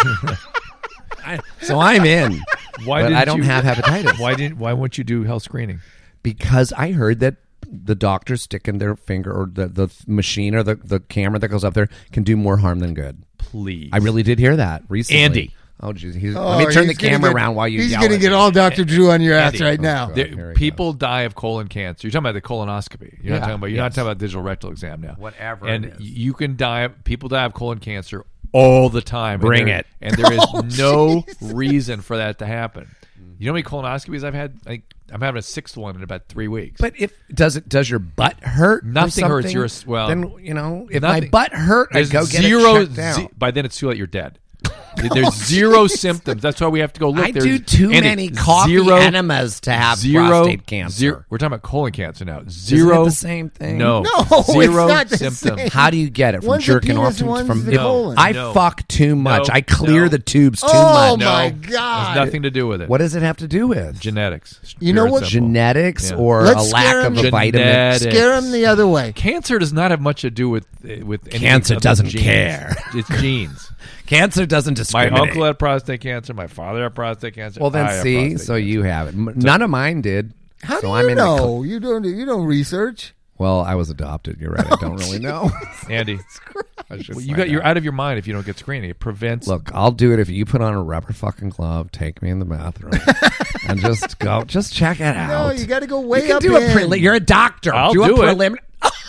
S3: it?
S5: So I'm in.
S3: But
S5: I don't have hepatitis.
S3: Why won't you do health screening?
S5: Because I heard that the doctors sticking their finger or the machine or the camera that goes up there can do more harm than good.
S3: Please.
S5: I really did hear that recently.
S3: Andy.
S5: Oh, jeez. Let me turn the camera around while you
S4: He's
S5: yell
S4: going to
S5: at
S4: get
S5: me.
S4: all Dr. Drew on your ass
S3: Andy.
S4: right now.
S3: People die of colon cancer. You're talking about the colonoscopy. You're not talking about digital rectal exam now.
S5: Whatever
S3: And
S5: it is.
S3: you can die. People die of colon cancer all the time.
S5: Bring it.
S3: And there is no reason for that to happen. You know how many colonoscopies I've had? I'm having a sixth one in about 3 weeks.
S5: But does your butt hurt?
S3: Nothing
S5: or
S3: hurts.
S5: something? Then if
S3: nothing.
S5: my butt hurt, I
S3: There's
S5: go get
S3: zero.
S5: it checked out.
S3: By then, it's too late. You're dead. There's zero symptoms. That's why we have to go look.
S5: I do too many coffee enemas to have prostate cancer.
S3: We're talking about colon cancer now.
S5: Isn't it the same thing?
S3: No,
S4: it's
S3: zero
S4: not the
S3: symptoms.
S4: same.
S5: How do you get it from
S4: One's
S5: jerking
S4: the
S5: off?
S4: penis, one's
S5: From
S4: the colon.
S5: I
S3: No.
S5: fuck too much.
S3: No.
S5: I clear
S3: No.
S5: the tubes too
S4: Oh,
S5: much.
S4: my
S3: No,
S4: God.
S3: Has nothing to do with it.
S5: What does it have to do with?
S3: Genetics.
S4: You know
S3: Pure and
S4: what?
S3: simple.
S5: Genetics
S3: Yeah.
S5: or
S4: Let's
S5: a lack
S4: scare
S5: of
S4: him.
S5: a vitamin?
S3: Genetics.
S4: Scare him the other way.
S3: Cancer does not have much to do with anything
S5: Cancer
S3: other than
S5: doesn't
S3: genes.
S5: care.
S3: It's genes.
S5: Cancer doesn't
S3: My
S5: discriminate.
S3: uncle had prostate cancer. My father had prostate cancer.
S5: Well, then
S3: I have
S5: see,
S3: prostate
S5: so
S3: cancer.
S5: you have it. None of mine did.
S4: How
S5: so
S4: do
S5: I'm
S4: you
S5: in
S4: know? You don't research.
S5: Well, I was adopted. You're right. I don't really know.
S3: Andy,
S5: I should
S3: you're
S5: find
S3: out of your mind if you don't get screening. It prevents.
S5: Look, I'll do it if you put on a rubber fucking glove, take me in the bathroom, and just go. Just check it out.
S4: No, you got to go way
S5: You can
S4: up
S5: do
S4: in.
S5: you're a doctor.
S3: I'll
S5: do
S3: do
S5: a
S3: it.
S5: preliminary.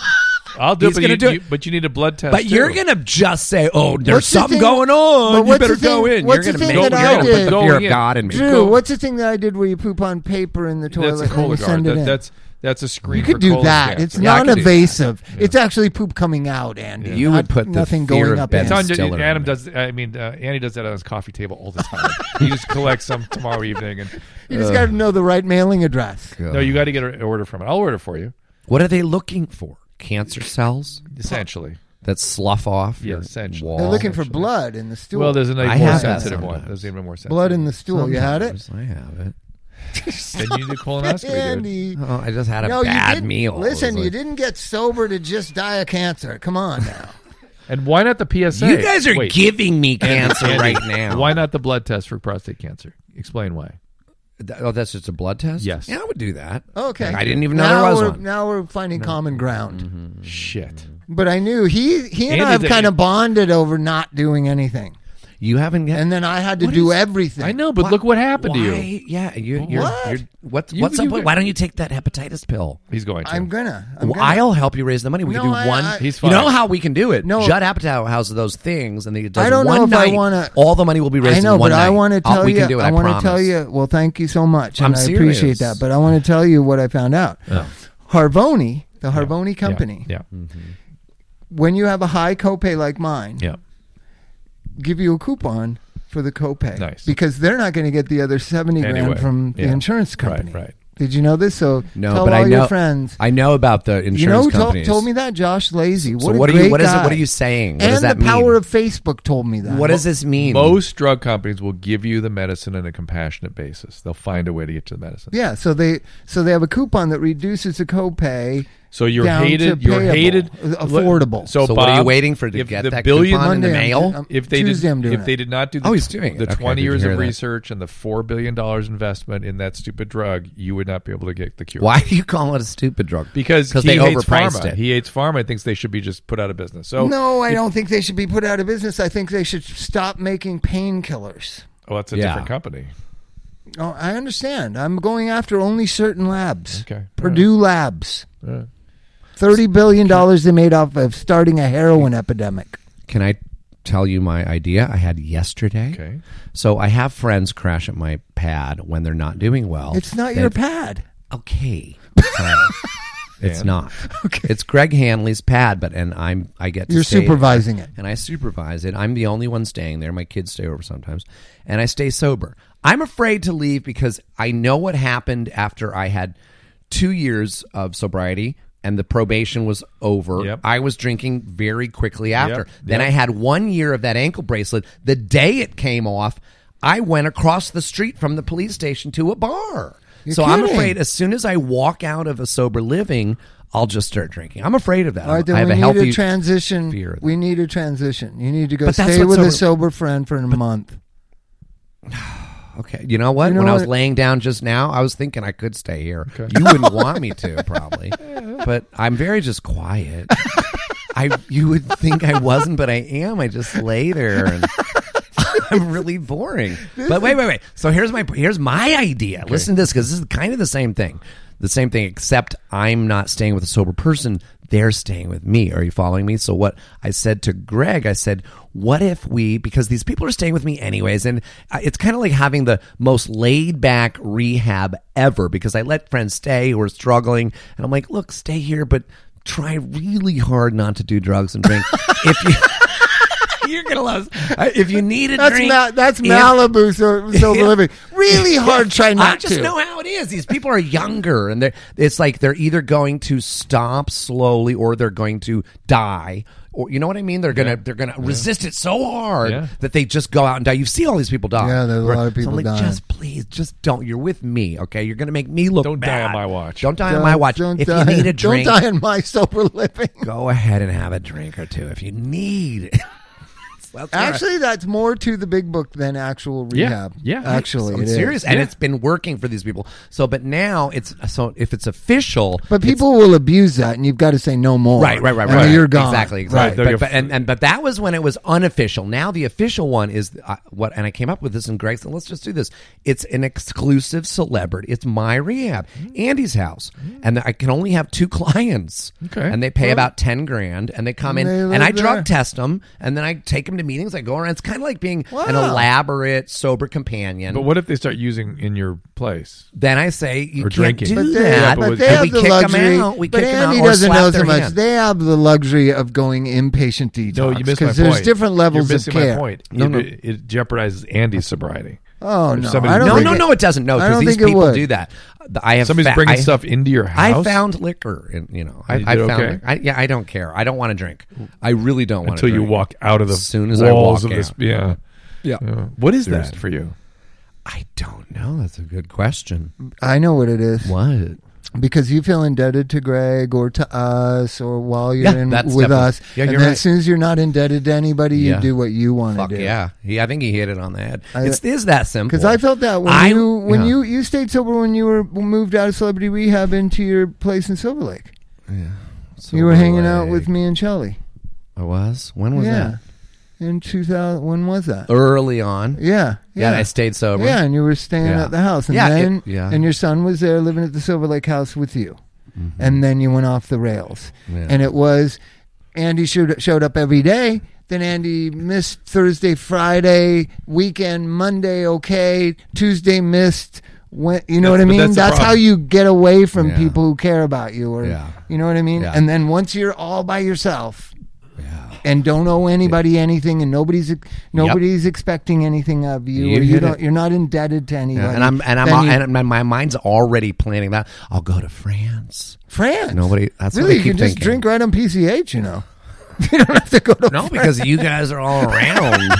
S3: I'll do
S5: He's
S3: it,
S5: gonna do it.
S3: but you need a blood test.
S5: But you're
S3: too.
S5: gonna just say, "Oh, there's
S4: What's the
S5: something
S4: thing-
S5: going
S4: but
S5: on. You
S4: what's
S5: better
S4: the thing-
S5: go in."
S4: what's
S5: You're
S4: the
S5: gonna
S4: thing
S5: make
S4: that I
S5: put
S4: did?
S5: the
S3: Go
S5: fear of
S3: in.
S5: God in me.
S4: Drew, what's the thing that I did where you poop on paper in the toilet
S3: That's a
S4: and you send it in?
S3: That's a screen.
S4: You could
S3: for
S4: do
S3: colon
S4: that.
S3: cancer.
S4: It's
S5: Yeah, I could do
S4: non-invasive. It's actually poop coming out, Andy.
S5: You would put the
S4: nothing
S5: fear
S4: going
S5: of
S4: up.
S5: Ben
S4: in.
S3: It's on,
S5: Stiller in
S3: Adam
S5: there.
S3: does. Andy does that on his coffee table all the time. He just collects some tomorrow evening, and
S4: You just got to know the right mailing address.
S3: no, you got to get an order from it. I'll order for you.
S5: What are they looking for? Cancer cells
S3: Essentially,
S5: that slough off
S3: Yeah,
S5: your
S3: essentially.
S5: wall?
S4: They're looking for blood in the stool.
S3: well, there's a
S5: I
S3: more
S5: have that
S3: sensitive one.
S5: sometimes.
S3: There's even more sensitive.
S4: blood in the stool. You had it?
S5: Sometimes I have it.
S3: Then you need a colonoscopy, dude.
S4: Andy.
S5: Oh, I just had a
S4: No, you
S5: bad
S4: didn't.
S5: meal.
S4: Listen,
S5: It was
S4: you
S5: like-
S4: didn't get sober to just die of cancer. Come on now.
S3: And why not the PSA?
S5: You guys are
S3: Wait,
S5: giving me cancer
S3: Andy,
S5: right now.
S3: Why not the blood test for prostate cancer? Explain why.
S5: Oh, that's just a blood test?
S3: Yes.
S5: Yeah, I would do that.
S4: Okay.
S5: I didn't even know
S4: now
S5: there was
S4: we're,
S5: one.
S4: Now we're finding common ground.
S3: Shit.
S4: But I knew he and
S3: Andy
S4: I have
S3: did-
S4: kind of bonded over not doing anything.
S5: You haven't yet.
S4: And then I had to
S5: What
S4: do
S5: is-
S4: everything.
S3: I know, but look what happened to you.
S5: Why? Yeah, you're
S4: What?
S5: what's
S3: You-
S5: what's
S3: you-
S5: up? with- Why don't you take that hepatitis pill?
S3: He's going to.
S4: I'm gonna.
S5: I'll help you raise the money. We
S4: No,
S5: can do
S4: I-
S5: one.
S4: I-
S3: He's
S5: You
S3: fine.
S5: know how we can do it?
S4: No.
S5: Judd Apatow has those things, and he does
S4: I don't know
S5: one
S4: if I
S5: night.
S4: wanna-
S5: All the money will be raised
S4: I know,
S5: in one
S4: but
S5: night.
S4: I want to tell
S5: we
S4: you.
S5: can do it.
S4: I
S5: want to
S4: tell you. Well, thank you so much,
S5: I'm
S4: and I appreciate
S5: serious.
S4: that. But I want to tell you what I found out.
S3: Oh.
S4: Harvoni, the Harvoni company,
S3: Yeah.
S4: when you have a high copay like mine,
S3: yeah,
S4: give you a coupon for the copay.
S3: Nice.
S4: Because they're not going to get the other 70 grand from the insurance company.
S3: Right.
S4: Did you know this? So
S5: no,
S4: tell
S5: but
S4: all
S5: I know,
S4: your friends.
S5: I know about the insurance companies.
S4: Told me that? Josh Lazy. What
S5: so
S4: a
S5: what
S4: great
S5: guy.
S4: What
S5: are you saying? What
S4: and
S5: does that
S4: the power
S5: mean?
S4: of Facebook told me that.
S5: What does this mean?
S3: Most drug companies will give you the medicine on a compassionate basis. They'll find a way to get you the medicine.
S4: Yeah, so they have a coupon that reduces the copay.
S3: So you're hated.
S4: Affordable.
S3: So
S5: Bob, what are you waiting for to get that coupon in the mail?
S3: If they did not do the 20 years of research and the $4 billion investment in that stupid drug, you would not be able to get the cure.
S5: Why do you call it a stupid drug?
S3: Because
S5: they overpriced
S3: pharma.
S5: it.
S3: He hates pharma and thinks they should be just put out of business. So
S4: no, I don't think they should be put out of business. I think they should stop making painkillers.
S3: Oh, that's a different company.
S4: Oh, I understand. I'm going after only certain labs.
S3: Okay.
S4: Purdue Labs. $30 billion they made off of starting a heroin epidemic.
S5: Can I tell you my idea I had yesterday?
S3: Okay.
S5: So I have friends crash at my pad when they're not doing well.
S4: It's not your pad.
S5: Okay. It's not. Okay. It's Greg Hanley's pad, I get to
S4: You're
S5: stay
S4: supervising
S5: there,
S4: it.
S5: and I supervise it. I'm the only one staying there. My kids stay over sometimes, and I stay sober. I'm afraid to leave because I know what happened after I had 2 years of sobriety and the probation was over.
S3: Yep.
S5: I was drinking very quickly after. Then I had 1 year of that ankle bracelet. The day it came off, I went across the street from the police station to a bar. I'm afraid as soon as I walk out of a sober living, I'll just start drinking. I'm afraid of that.
S4: All right, then
S5: I have
S4: we
S5: a
S4: need
S5: healthy
S4: a transition.
S5: fear of that.
S4: We need a transition. You need to go
S5: But that's
S4: stay
S5: what
S4: with a sober friend for a month.
S5: Okay, you know what? When I was laying down just now, I was thinking I could stay here. Okay. You wouldn't want me to, probably, but I'm very just quiet. You would think I wasn't, but I am. I just lay there and I'm really boring. But wait. So here's my idea. Okay. Listen to this because this is kind of the same thing. The same thing, except I'm not staying with a sober person. They're staying with me. Are you following me? So what I said to Greg, I said, what if because these people are staying with me anyways, and it's kind of like having the most laid back rehab ever because I let friends stay who are struggling, and I'm like, look, stay here, but try really hard not to do drugs and drink. If you... You're gonna love. If you need a drink,
S4: that's Malibu sober living. Really hard. Try not to.
S5: I just know how it is. These people are younger, and it's like they're either going to stop slowly or they're going to die. Or you know what I mean? They're gonna resist it so hard that they just go out and die. You've seen all these people die.
S4: Yeah, there's a lot of people dying.
S5: Just please, just don't. You're with me, okay? You're gonna make me look
S3: Don't
S5: bad.
S3: Die on my watch.
S5: Don't die on my watch. If you need a drink,
S4: don't die on my sober living.
S5: Go ahead and have a drink or two if you need.
S4: That's more to the big book than actual rehab.
S3: Yeah.
S4: Actually,
S5: I'm serious, and it's been working for these people. So, but now if it's official,
S4: but people will abuse that, and you've got to say no more.
S5: Right.
S4: You're gone.
S5: Exactly.
S4: Right.
S5: But that was when it was unofficial. Now the official one is what, and I came up with this, and Greg said, "Let's just do this." It's an exclusive celebrity. It's my rehab, Andy's house, and I can only have 2 clients.
S3: Okay,
S5: and they pay about $10,000, and they come in, and I drug test them, and then I take them to meetings. I go around. It's kind of like being an elaborate sober companion.
S3: But what if they start using in your place?
S5: Then I say you
S3: or
S5: can't
S3: drinking.
S5: do that.
S4: But they have the luxury.
S5: But
S4: Andy doesn't know so much. They have the luxury of going inpatient detox.
S3: No, you missed my point.
S4: Because there's different levels of care.
S3: My point. It jeopardizes Andy's sobriety.
S4: Oh no!
S5: No, it doesn't. No, because these people do that.
S3: Somebody's bringing stuff into your house.
S5: I found liquor, and I found. Okay? I don't care. I don't want to drink. I really don't want to
S3: until you walk out of the
S5: as soon as
S3: walls
S5: I walk
S3: of this.
S5: Out.
S3: Yeah. What is that for you?
S5: I don't know. That's a good question.
S4: I know what it is.
S5: What?
S4: Because you feel indebted to Greg or to us, or while you're with us,
S5: and
S4: then as soon as you're not indebted to anybody, you do what you want to do.
S5: Yeah, I think he hit it on the head. It is that simple.
S4: Because I felt that when you stayed sober when you were moved out of celebrity rehab into your place in Silver Lake.
S5: Yeah,
S4: you were hanging out with me and Shelly.
S5: I was. When was that?
S4: In 2000, when was that?
S5: Early on.
S4: Yeah.
S5: Yeah, I stayed sober.
S4: Yeah, and you were staying at the house. And and your son was there living at the Silver Lake house with you. Mm-hmm. And then you went off the rails. Yeah. And it was, Andy showed up every day. Then Andy missed Thursday, Friday, weekend, Monday, okay. Tuesday missed. You know what I mean? That's how you get away from people who care about you. Or, you know what I mean? Yeah. And then once you're all by yourself, and don't owe anybody anything, and nobody's expecting anything of you, or you're not indebted to anybody.
S5: Yeah, and my mind's already planning that. I'll go to France.
S4: France?
S5: Nobody. That's
S4: really,
S5: what I keep
S4: you can just
S5: thinking.
S4: drink right on PCH, you know. You don't have to go to France.
S5: Because you guys are all around.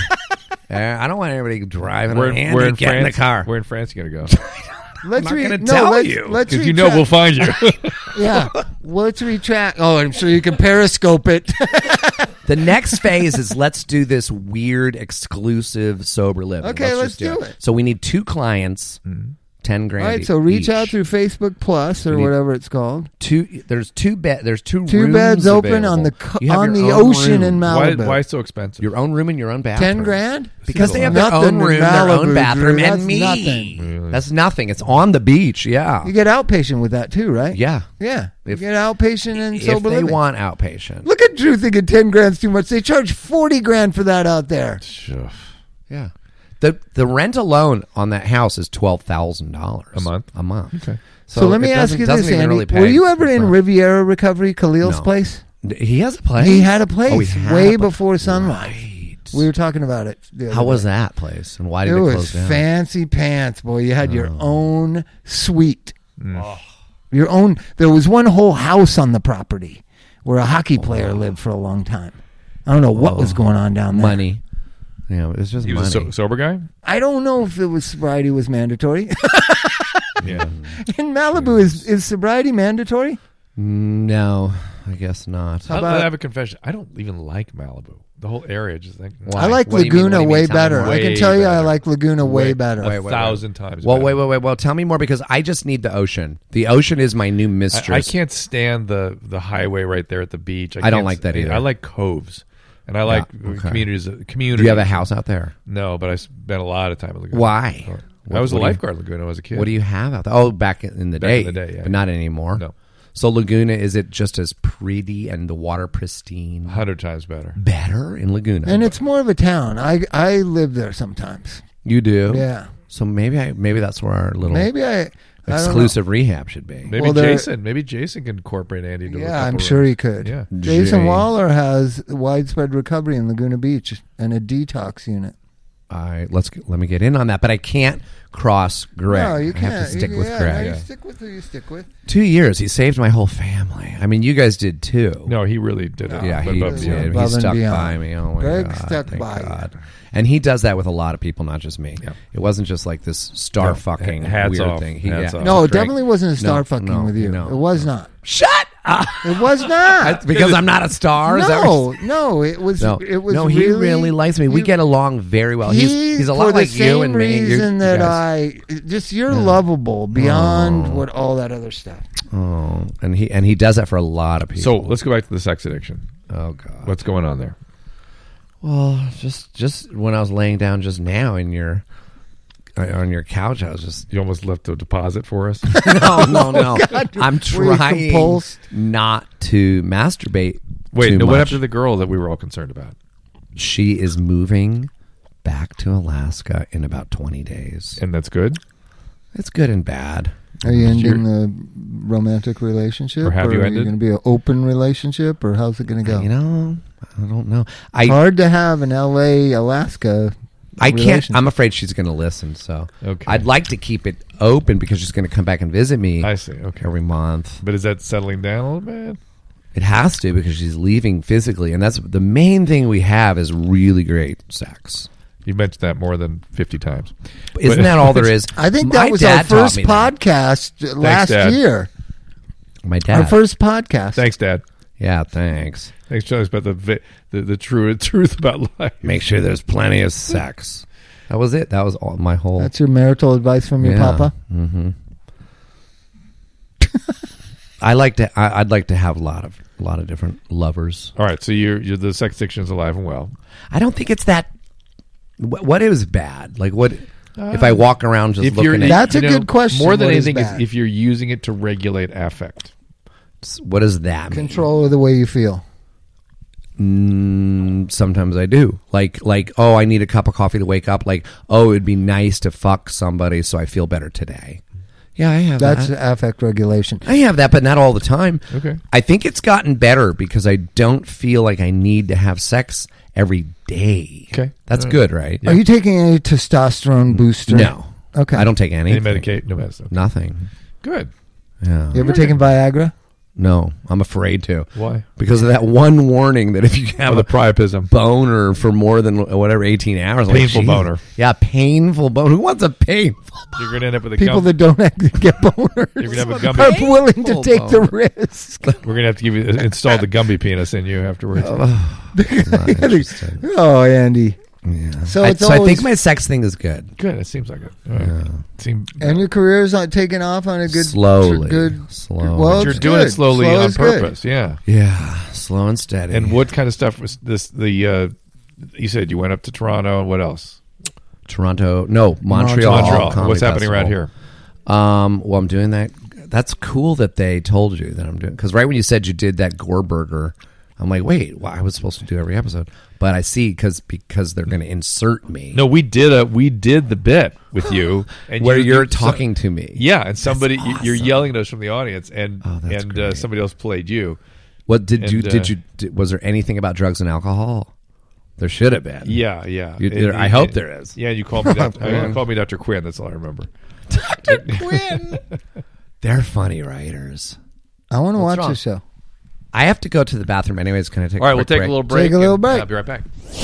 S5: I don't want everybody driving.
S3: We're in
S5: get in the car.
S3: Where in France you gonna go?
S5: I'm not going to tell you.
S3: Because you know we'll find you.
S4: Yeah. Let's retract. Oh, I'm sure you can Periscope it.
S5: The next phase is let's do this weird, exclusive, sober living.
S4: Okay, let's do it.
S5: So we need 2 clients, $10,000.
S4: All right, so reach out through Facebook Plus or whatever it's called.
S5: There's 2 beds. There's 2
S4: Two
S5: rooms
S4: beds open
S5: available.
S4: on the ocean in Malibu.
S3: Why so expensive?
S5: Your own room and your own bathroom.
S4: $10,000?
S5: Because they have their own room, their own bathroom, and me.
S4: Nothing.
S3: Really?
S5: That's nothing. It's on the beach. Yeah.
S4: You get outpatient with that too, right?
S5: Yeah.
S4: Yeah. You get outpatient and sober
S5: if they
S4: living.
S5: want outpatient.
S4: Look at Drew thinking $10,000's too much. They charge $40,000 for that out there.
S3: Sure.
S5: Yeah. The rent alone on that house is $12,000
S3: a month.
S5: Okay.
S4: So let me ask you this, Andy. Were you ever in Riviera Recovery, Khalil's place?
S5: He has a place.
S4: He had a place way before Sunrise.
S5: Right.
S4: We were talking about it.
S5: How was that place, and why did it close down?
S4: It was fancy pants, boy. You had your own suite. Your own. There was one whole house on the property where a hockey player lived for a long time. I don't know what was going on down there.
S5: Money. Yeah, it was just
S3: He
S5: money.
S3: was a sober guy?
S4: I don't know if sobriety was mandatory.
S3: Yeah.
S4: In Malibu, is sobriety mandatory?
S5: No, I guess not.
S3: I have a confession. I don't even like Malibu. The whole area, just like
S5: Why?
S4: I like
S5: What do you mean?
S4: Laguna
S5: What do you mean?
S4: way
S5: Tell me
S4: better.
S5: more.
S4: I can tell you I like Laguna way better.
S3: a thousand times.
S5: Well,
S3: better.
S5: wait. Well, tell me more because I just need the ocean. The ocean is my new mistress.
S3: I can't stand the highway right there at the beach.
S5: I don't like that either.
S3: I like coves, and I like communities. Community.
S5: Do you have a house out there?
S3: No, but I spent a lot of time in Laguna.
S5: Why?
S3: I was a lifeguard in Laguna when I was a kid.
S5: What do you have out there? Oh, back in the day.
S3: Yeah.
S5: But not anymore.
S3: No.
S5: So Laguna, is it just as pretty and the water pristine?
S3: 100 times better.
S5: Better in Laguna.
S4: And it's more of a town. I live there sometimes.
S5: You do?
S4: Yeah.
S5: So maybe that's where our little exclusive rehab should be.
S3: Maybe Jason can incorporate Andy into
S4: Yeah, I'm sure he could.
S3: Yeah.
S4: Jason Waller has widespread recovery in Laguna Beach and a detox unit.
S5: Let me get in on that, but I can't cross Greg.
S4: No, you can't.
S5: I have to stick with Greg.
S4: You stick with who you stick with.
S5: 2 years, he saved my whole family. I mean, you guys did too.
S3: No, he really did it.
S5: Yeah, he
S3: above
S5: did.
S3: beyond.
S5: He stuck by me. Oh my
S4: Greg
S5: God,
S4: stuck
S5: thank
S4: by
S5: God.
S4: you.
S5: And he does that with a lot of people, not just me.
S3: Yeah.
S5: It wasn't just like this star fucking
S3: hats
S5: weird
S3: off.
S5: thing.
S3: Hats off.
S4: No, it
S5: Greg-
S4: definitely wasn't a star fucking with you.
S5: no.
S4: It was not.
S5: Shut up!
S4: It was not.
S5: Because I'm not a star. Is that what
S4: No, it was.
S5: No,
S4: It was.
S5: no, he really likes me. We get along very well. He's a lot like you and me.
S4: For the same reason that you're lovable beyond what all that other stuff.
S5: Oh, and he does that for a lot of people.
S3: So let's go back to the sex addiction.
S5: Oh God,
S3: What's going on there?
S5: well, just when I was laying down just now on your couch, I was just
S3: You almost left a deposit for us.
S5: no. I'm
S4: Were you
S5: trying
S4: compulsed?
S5: not to masturbate.
S3: Wait,
S5: too
S3: no, what
S5: much.
S3: happened to the girl that we were all concerned about?
S5: She is moving back to Alaska in about 20 days.
S3: And that's good?
S5: It's good and bad.
S4: Are you ending the romantic relationship,
S3: Or have you
S4: are
S3: ended?
S4: you going to be an open relationship, or how's it going to go?
S5: You know, I don't know.
S4: Hard to have an L.A. Alaska.
S5: I can't.
S4: relationship.
S5: I'm afraid she's going to listen. So
S3: Okay.
S5: I'd like to keep it open because she's going to come back and visit me.
S3: I see. Okay.
S5: Every month.
S3: But is that settling down a little bit?
S5: It has to because she's leaving physically, and that's the main thing we have is really great sex.
S3: You mentioned that more than 50 times.
S5: Isn't that all there is?
S4: I think
S5: My
S4: that was
S5: dad
S4: our
S5: taught
S4: first
S5: me that.
S4: podcast last
S3: Dad.
S4: year.
S5: My dad.
S4: Our first podcast.
S3: Thanks, Dad.
S5: Yeah, thanks.
S3: Thanks for telling us about the truth about life.
S5: Make sure there's plenty of sex. That was it. That was all my whole.
S4: That's your marital advice from your papa?
S5: Mm-hmm. I'd like to have a lot of different lovers.
S3: All right, so you're the sex addiction is alive and well.
S5: I don't think it's that. What is bad? Like what? If I walk around just looking at
S4: That's a good question.
S3: More than
S4: What is
S3: anything,
S4: bad?
S3: is if you're using it to regulate affect.
S5: what does that mean?
S4: Control of the way you feel.
S5: Sometimes I do. Like, oh, I need a cup of coffee to wake up. Like, oh, it'd be nice to fuck somebody so I feel better today. Yeah, I have
S4: That's
S5: that.
S4: affect regulation.
S5: I have that, but not all the time.
S3: Okay.
S5: I think it's gotten better because I don't feel like I need to have sex every day.
S3: Okay.
S5: That's good, right?
S4: Are you taking any testosterone booster?
S5: No.
S4: Okay.
S5: I don't take anything.
S3: Any medication? No medicine.
S5: Nothing.
S3: Good.
S5: Yeah.
S4: You ever taken Viagra?
S5: No, I'm afraid to.
S3: Why?
S5: Because of that one warning that if you have
S3: the
S5: a
S3: priapism.
S5: boner for more than 18 hours,
S3: Painful boner.
S5: Yeah, painful boner. Who wants a painful boner?
S3: You're going to end up with a
S4: People that don't get boners
S3: You're gonna have a Gumby.
S4: are willing to take the risk.
S3: We're going to have to install the Gumby penis in you afterwards.
S4: Oh, Andy.
S5: Yeah.
S4: So
S5: I
S4: always,
S5: think my sex thing is good.
S3: Good. It seems like it.
S4: and your career is not taking off on a good
S5: Slowly.
S4: Well,
S3: But you're
S4: it's
S3: doing
S4: good.
S3: it slowly
S4: Slow
S3: on
S4: is good.
S3: purpose. Yeah.
S5: Yeah, slow and steady.
S3: And what kind of stuff was this? You said you went up to Toronto, and what else?
S5: Montreal. Comedy
S3: What's happening
S5: Festival.
S3: around here?
S5: Well, I'm doing that. That's cool that they told you that I'm doing. Because right when you said you did that Gore Burger, I'm like, wait, well, I was supposed to do every episode. But I see because they're going to insert me.
S3: No, we did the bit with you, and
S5: where you're talking to me.
S3: Yeah, and somebody
S5: That's
S3: you're
S5: awesome.
S3: yelling at us from the audience, and
S5: great.
S3: somebody else played you.
S5: What was there anything about drugs and alcohol? There should have been.
S3: Yeah.
S5: I hope there is.
S3: Yeah, you called me. You called me Dr. Quinn. That's all I remember.
S5: Dr. Quinn. They're funny writers.
S4: I want to watch
S5: wrong?
S4: the show.
S5: I have to go to the bathroom anyways. Can I take?
S3: All right,
S5: a
S3: we'll
S5: quick
S3: take
S5: break?
S3: a little break.
S4: Take a little
S3: and
S4: break.
S3: I'll be right back.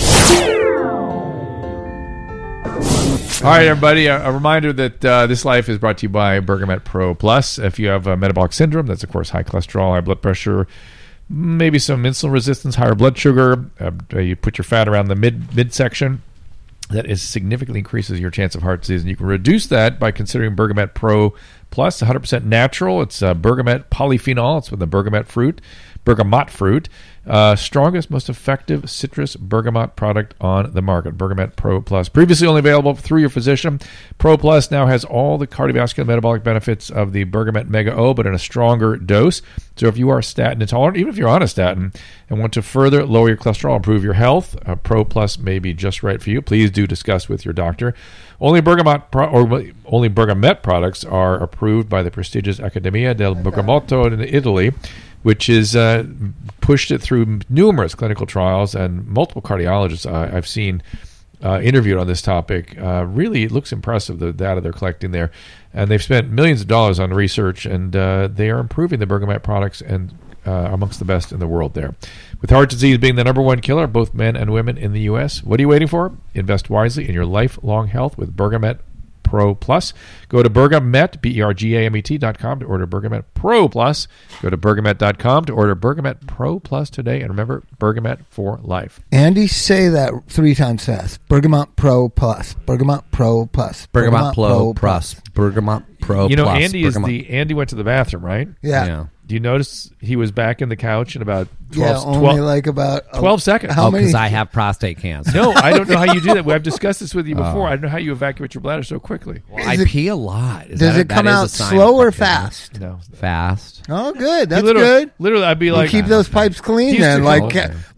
S3: All right, everybody. A reminder that This Life is brought to you by Bergamet Pro Plus. If you have metabolic syndrome, that's, of course, high cholesterol, high blood pressure, maybe some insulin resistance, higher blood sugar, you put your fat around the midsection, that is significantly increases your chance of heart disease. And you can reduce that by considering Bergamet Pro Plus, 100% natural. It's bergamot polyphenol. It's with the bergamot fruit. Strongest, most effective citrus bergamot product on the market, Bergamet Pro Plus. Previously only available through your physician, Pro Plus now has all the cardiovascular metabolic benefits of the Bergamet Mega O, but in a stronger dose. So if you are statin intolerant, even if you're on a statin and want to further lower your cholesterol, improve your health, Pro Plus may be just right for you. Please do discuss with your doctor. Only Bergamet products are approved by the prestigious Accademia del Bergamotto in Italy, which is pushed it through numerous clinical trials, and multiple cardiologists I've seen interviewed on this topic. Really, it looks impressive, the data they're collecting there. And they've spent millions of dollars on research, and they are improving the Bergamet products and amongst the best in the world there. With heart disease being the number one killer of both men and women in the U.S., what are you waiting for? Invest wisely in your lifelong health with Bergamet Pro Plus. Go to Bergamet, BERGAMET.com to order Bergamet Pro Plus. Go to Bergamet.com to order Bergamet Pro Plus today. And remember, Bergamet for life.
S4: Andy, say that 3 times fast. Bergamot Pro Plus. Bergamot Pro Plus.
S5: Bergamot Pro Plus. Bergamot Pro Plus.
S3: You know, Andy went to the bathroom, right?
S4: Yeah.
S3: Do you notice he was back in the couch in about 12,
S4: only like about
S3: 12 seconds?
S4: How many?
S5: Because I have prostate cancer.
S3: No, I don't know how you do that. I've discussed this with you before. I don't know how you evacuate your bladder so quickly.
S5: Well, I pee a lot.
S4: Does it come out slow or fast?
S3: No.
S5: Fast.
S4: Oh, good. That's
S3: literally,
S4: good.
S3: Literally, I'd be like...
S4: keep those pipes clean then, like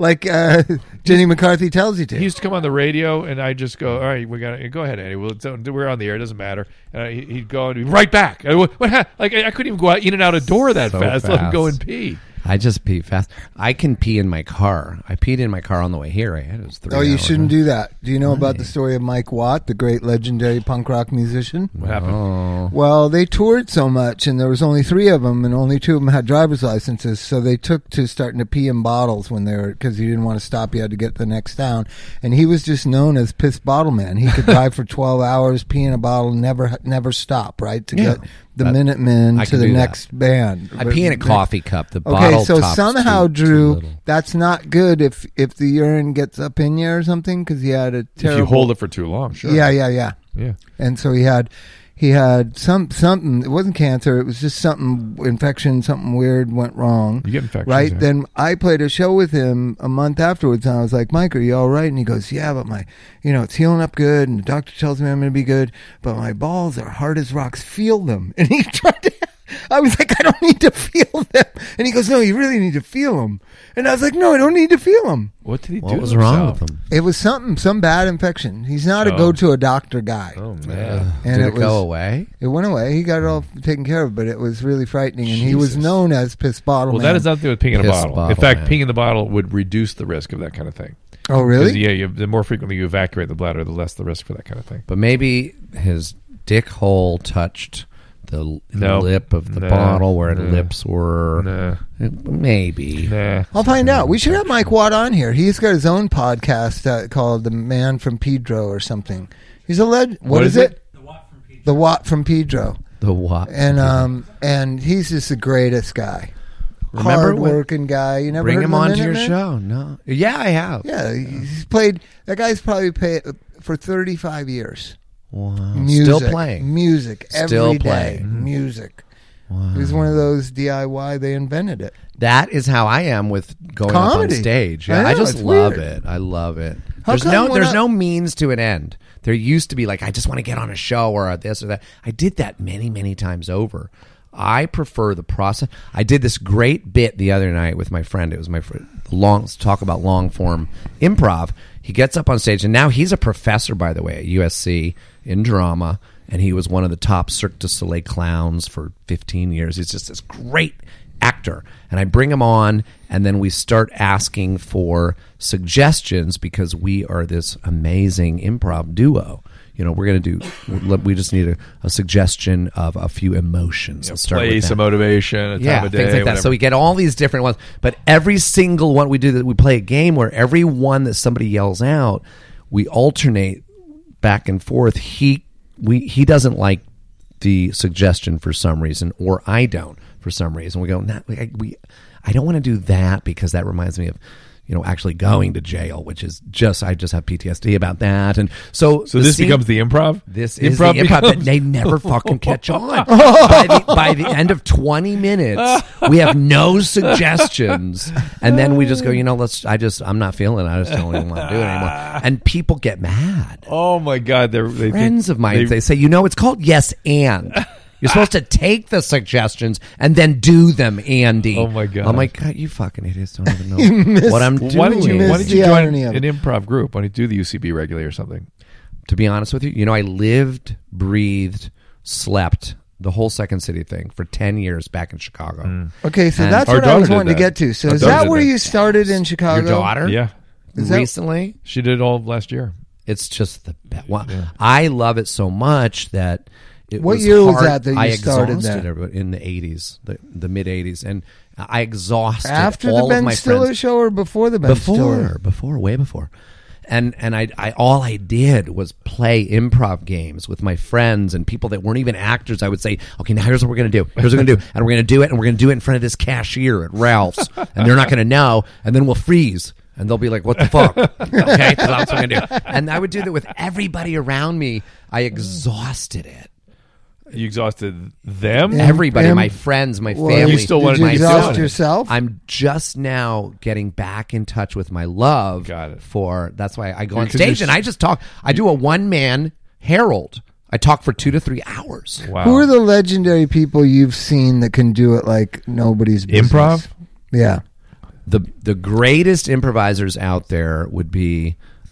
S4: Jenny McCarthy tells you to.
S3: He used to come on the radio, and I'd just go, all right, we got to go ahead, Andy. We're on the air. It doesn't matter. And he'd go and be right back. What like, I couldn't even go out in and out a door that fast. Let him go and pee.
S5: I just pee fast. I can pee in my car. I peed in my car on the way here. It was 3 hours.
S4: You shouldn't do that. Do you know about the story of Mike Watt, the great legendary punk rock musician?
S3: What happened?
S5: Oh.
S4: Well, they toured so much, and there was only 3 of them, and only 2 of them had driver's licenses, so they took to starting to pee in bottles because he didn't want to stop. You had to get to the next town, and he was just known as Piss Bottle Man. He could drive for 12 hours, pee in a bottle, never stop, right, to get the Minutemen to the next band.
S5: I pee in a coffee cup. The
S4: Okay,
S5: bottle
S4: so
S5: top's
S4: somehow,
S5: too
S4: Drew,
S5: little.
S4: that's not good if the urine gets up in you or something, because he had a terrible...
S3: If you hold it for too long, sure.
S4: Yeah.
S3: Yeah.
S4: And so he had something. It wasn't cancer. It was just infection. Something weird went wrong.
S3: You get infections,
S4: right?
S3: yeah.
S4: Then I played a show with him a month afterwards, and I was like, "Mike, are you all right?" And he goes, "Yeah, but it's healing up good, and the doctor tells me I'm going to be good, but my balls are hard as rocks. Feel them." And he tried to. I was like, I don't need to feel them. And he goes, no, you really need to feel them. And I was like, no, I don't need to feel them.
S3: What did he do?
S5: What was wrong with him?
S4: It was some bad infection. He's not a go-to-a-doctor guy.
S3: Oh, man.
S4: And
S5: Did it go away?
S4: It went away. He got it all taken care of, but it was really frightening. And he was known as Piss Bottle Man.
S3: That has nothing to do with peeing in a
S5: Piss
S3: bottle.
S5: bottle,
S3: In fact,
S5: man.
S3: peeing in the bottle would reduce the risk of that kind of thing.
S4: Oh, really?
S3: Yeah, the more frequently you evacuate the bladder, the less the risk for that kind of thing.
S5: But maybe his dick hole touched the lip of the bottle where the lips were. Maybe.
S4: I'll find out. We should have Mike Watt on here. He's got his own podcast called The Man from Pedro or something. He's a legend. What is it? The Watt from Pedro.
S5: The Watt.
S4: And he's just the greatest guy.
S5: Remember
S4: hard-working guy. You never
S5: bring
S4: heard
S5: him
S4: of
S5: onto your
S4: Man?
S5: show? No. Yeah, I have.
S4: Yeah, he's played. That guy's probably paid for 35 years.
S5: Wow.
S4: Music,
S5: Still playing.
S4: Music
S5: Still
S4: every day.
S5: playing.
S4: Music.
S5: Wow.
S4: He was one of those DIY. They invented it.
S5: That is how I am with going
S4: Comedy.
S5: up on stage.
S4: I
S5: Yeah,
S4: know,
S5: I just
S4: it's
S5: love
S4: weird.
S5: it. I love it.
S4: How
S5: There's
S4: come
S5: there's no means to an end. There used to be like, I just want to get on a show or this or that. I did that many, many times over. I prefer the process. I did this great bit the other night with my friend. It was my let's talk about long form improv. He gets up on stage, and now he's a professor, by the way, at USC in drama, and he was one of the top Cirque du Soleil clowns for 15 years. He's just this great actor. And I bring him on, and then we start asking for suggestions because we are this amazing improv duo. You know, we're going to do, we just need a suggestion of a few emotions. Let's start with
S3: Place,
S5: that.
S3: a motivation, a time of day.
S5: Things like that.
S3: Whatever.
S5: So we get all these different ones, but every single one we do that, we play a game where every one that somebody yells out, we alternate back and forth. He doesn't like the suggestion for some reason, or I don't for some reason. We go, nah, I don't want to do that because that reminds me of, you know, actually going to jail, which is I just have PTSD about that. And so
S3: this becomes the improv?
S5: This is the improv that they never fucking catch on. By the end of 20 minutes, we have no suggestions. And then we just go, you know, I'm not feeling it. I just don't even want to do it anymore. And people get mad.
S3: Oh my God.
S5: Friends of mine, they say, you know, it's called yes and. You're supposed to take the suggestions and then do them, Andy.
S3: Oh, my God.
S5: I'm like, God, you fucking idiots don't even know what I'm doing.
S3: Why don't you join
S4: an
S3: improv group? Why don't you do the UCB regularly or something?
S5: To be honest with you, you know, I lived, breathed, slept the whole Second City thing for 10 years back in Chicago.
S4: Okay, so
S5: And
S4: that's what I was wanting to get to. So is that where you started in Chicago?
S5: Your daughter?
S3: Yeah.
S5: Recently?
S3: She did it all last year.
S5: It's just the best. Well, I love it so much that
S4: what year was that you
S5: I
S4: started
S5: exhausted
S4: that?
S5: everybody in the 80s, the mid 80s, and I exhausted
S4: after
S5: all
S4: the
S5: of
S4: Ben
S5: my
S4: Stiller
S5: friends.
S4: show or before the Ben Stiller?
S5: Before, way before. And I all I did was play improv games with my friends and people that weren't even actors. I would say, okay, now here's what we're going to do. Here's what we're going to do. And we're going to do it, and we're going to do it in front of this cashier at Ralph's. And they're not going to know, and then we'll freeze. And they'll be like, what the fuck? Okay, so that's what I'm going to do. And I would do that with everybody around me. I exhausted it.
S3: You exhausted them?
S5: Everybody, my friends, my family.
S3: You still
S4: Did you exhaust yourself?
S5: I'm just now getting back in touch with my love.
S3: Got it.
S5: That's why I go on stage and I just talk. I do a one-man Herald. I talk for 2 to 3 hours.
S3: Wow.
S4: Who are the legendary people you've seen that can do it like nobody's business?
S3: Improv?
S4: Yeah.
S5: The greatest improvisers out there would be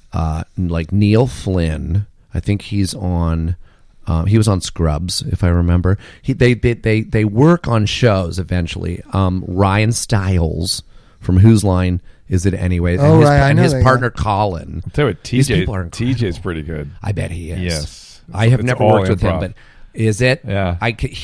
S5: like Neil Flynn. I think he's on. He was on Scrubs, if I remember. They work on shows eventually. Ryan Stiles from Whose Line Is It Anyway?
S4: Oh, right, I know
S5: his
S4: that
S5: partner Colin.
S3: I'll tell you what,
S5: These people are incredible.
S3: TJ's pretty good.
S5: I bet he is.
S3: Yes.
S5: I have
S3: It's
S5: never
S3: all
S5: worked with him,
S3: improv.
S5: but is it?
S3: Yeah.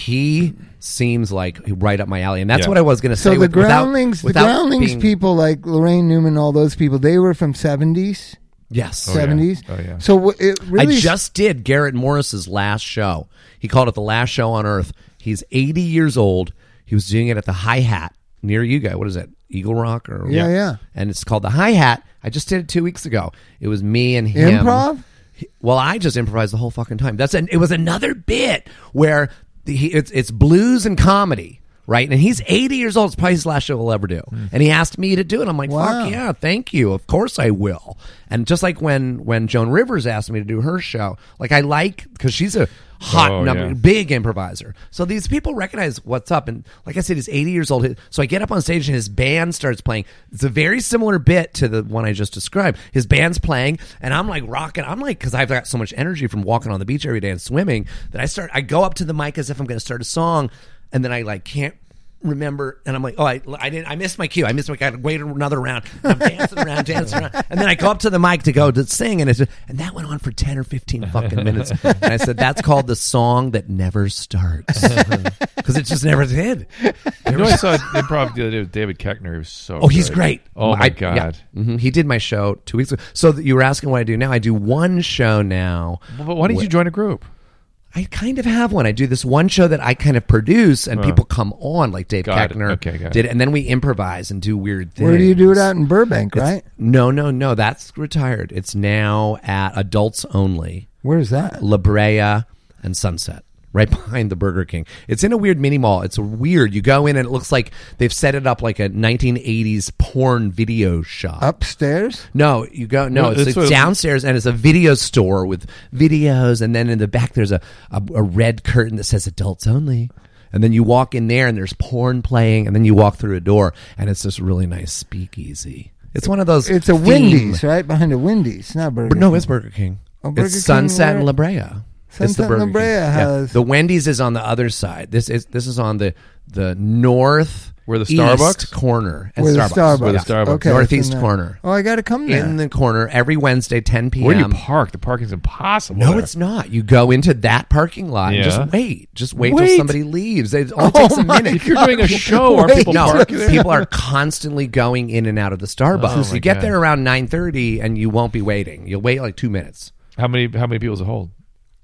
S5: He seems like right up my alley, and that's
S3: Yeah.
S5: what I was going to say.
S4: So the Groundlings,
S5: being,
S4: people like Lorraine Newman, all those people, they were from 70s?
S5: Yes.
S4: 70s?
S3: Oh, yeah.
S4: So it really...
S5: I just did Garrett Morris's last show. He called it the last show on Earth. He's 80 years old. He was doing it at the Hi-Hat near you guys. What is it? Eagle Rock? Or
S4: Yeah.
S5: And it's called the Hi-Hat. I just did it 2 weeks ago. It was me and him.
S4: Improv?
S5: Well, I just improvised the whole fucking time. It was another bit where it's blues and comedy, right? And he's 80 years old. It's probably his last show he'll ever do. And he asked me to do it. I'm like,
S4: wow.
S5: Fuck yeah, thank you. Of course I will. And just like when Joan Rivers asked me to do her show, like I like, because she's a hot big improviser. So these people recognize what's up. And like I said, he's 80 years old. So I get up on stage and his band starts playing. It's a very similar bit to the one I just described. His band's playing and I'm like rocking. I'm like, because I've got so much energy from walking on the beach every day and swimming that I go up to the mic as if I'm going to start a song. And then I like can't remember, and I'm like, I missed my cue. I gotta wait another round. I'm dancing around, and then I go up to the mic to go to sing, and that went on for 10 or 15 fucking minutes. And I said, that's called the song that never starts, because it just never did.
S3: You know, I saw improv the other day with David Koechner. He was so
S5: good. He's great.
S3: Oh my God.
S5: Yeah. Mm-hmm. He did my show 2 weeks ago. So you were asking what I do now. I do one show now.
S3: But why didn't you join a group?
S5: I kind of have one. I do this one show that I kind of produce, and people come on, like Dave Koechner did, and then we improvise and do weird things.
S4: Where do you do it out in Burbank, right?
S5: No. That's retired. It's now at Adults Only.
S4: Where's that?
S5: La Brea and Sunset, right behind the Burger King. It's in a weird mini mall. It's weird. You go in and it looks like they've set it up like a 1980s porn video shop.
S4: Upstairs?
S5: No, you go. No, it's like downstairs, and it's a video store with videos, and then in the back there's a red curtain that says Adults Only. And then you walk in there, and there's porn playing, and then you walk through a door, and it's this really nice speakeasy. It's one of those.
S4: It's a Wendy's, right? Behind a Wendy's, not Burger King.
S5: No, it's Burger King.
S4: Oh, Burger
S5: it's
S4: King,
S5: Sunset and La Brea.
S4: Sunset and La Brea has
S5: the Wendy's is on the other side. This is on the north
S3: where the Starbucks
S5: corner and
S4: where
S5: Starbucks.
S3: Where the Starbucks.
S4: Okay,
S5: northeast corner.
S4: Oh, I got to come there.
S5: In the corner every Wednesday 10 p.m.
S3: Where do you park? The parking's impossible.
S5: No,
S3: there.
S5: It's not. You go into that parking lot and just wait. Just wait till somebody leaves. It only takes a minute.
S3: If you're doing a show, are people parking there?
S5: People are constantly going in and out of the Starbucks.
S3: Oh,
S5: you get there around 9:30 and you won't be waiting. You'll wait like 2 minutes.
S3: How many people does it hold?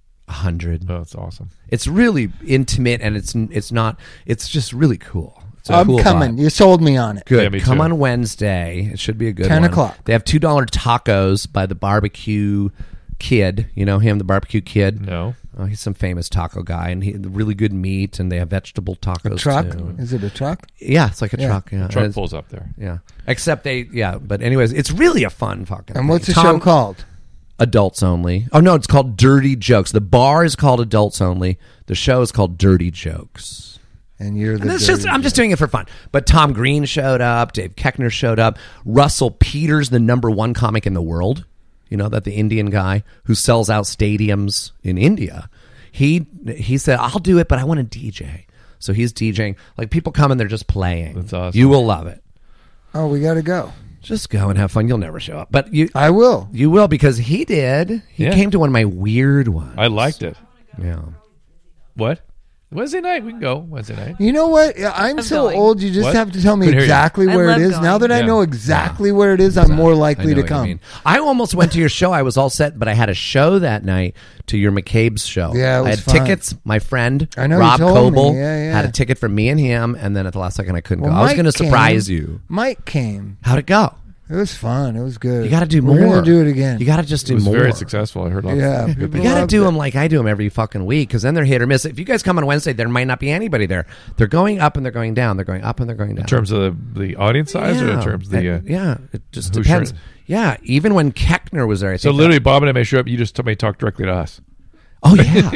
S5: 100.
S3: Oh, that's awesome.
S5: It's really intimate, and it's just really cool.
S4: I'm coming.
S5: Vibe.
S4: You sold me on it.
S5: Good.
S3: Yeah,
S5: Come on Wednesday. It should be a good
S4: 10
S5: one.
S4: 10 o'clock.
S5: They have $2 tacos by the Barbecue Kid. You know him, the Barbecue Kid?
S3: No.
S5: Oh, he's some famous taco guy, and really good meat, and they have vegetable tacos.
S4: A truck?
S5: Too.
S4: Is it a truck?
S5: Yeah, it's like a truck. Yeah.
S3: The truck pulls up there.
S5: Yeah. Except but anyways, it's really a fun fucking
S4: And what's
S5: thing.
S4: the show called?
S5: Adults Only. Oh, no, it's called Dirty Jokes. The bar is called Adults Only. The show is called Dirty Jokes.
S4: And you're the
S5: I'm just doing it for fun. But Tom Green showed up. Dave Koechner showed up. Russell Peters, the #1 comic in the world. You know, that the Indian guy who sells out stadiums in India. He said, I'll do it, but I want to DJ. So he's DJing. Like, people come and they're just playing.
S3: That's awesome.
S5: You will love it.
S4: Oh, we got to go.
S5: Just go and have fun. You'll never show up. But
S4: I will.
S5: You will, because he did. He came to one of my weird ones.
S3: I liked it.
S5: Yeah.
S3: What? Wednesday night. We can go Wednesday night.
S4: You know what? I'm so
S6: going.
S4: old, you just
S3: What?
S4: have to tell me
S3: Couldn't hear you.
S4: exactly
S6: I
S4: where it
S6: love
S4: is.
S6: going.
S4: Now that I
S3: Yeah.
S4: know exactly where it is, I'm more likely to come.
S5: I almost went to your show. I was all set, but I had a show that night to your McCabe's show.
S4: Yeah, it was
S5: I had
S4: fun.
S5: tickets. My friend
S4: I know,
S5: Rob
S4: you told me.
S5: Coble
S4: Yeah.
S5: had a ticket for me and him, and then at the last second I couldn't
S4: Well,
S5: go. I was
S4: Mike
S5: going to surprise
S4: came.
S5: you.
S4: Mike came.
S5: How'd it go?
S4: It was fun. It was good.
S5: You got to do
S4: We're
S5: more.
S4: gonna do it again.
S5: You got to just
S3: It
S5: do
S3: was
S5: more.
S3: very successful. I heard lots
S4: Yeah,
S3: of good
S4: people
S3: things.
S5: You got to
S4: loved
S5: do
S4: it.
S5: them like I do them every fucking week, because then they're hit or miss. If you guys come on Wednesday, there might not be anybody there. They're going up and they're going down. They're going up and they're going down.
S3: In terms of the audience size, or in terms of the
S5: it just
S3: who's
S5: depends.
S3: sure?
S5: Yeah, even when Koechner was there, I
S3: So
S5: think
S3: literally, Bob and I may show up. You just may talk directly to us.
S5: Oh yeah,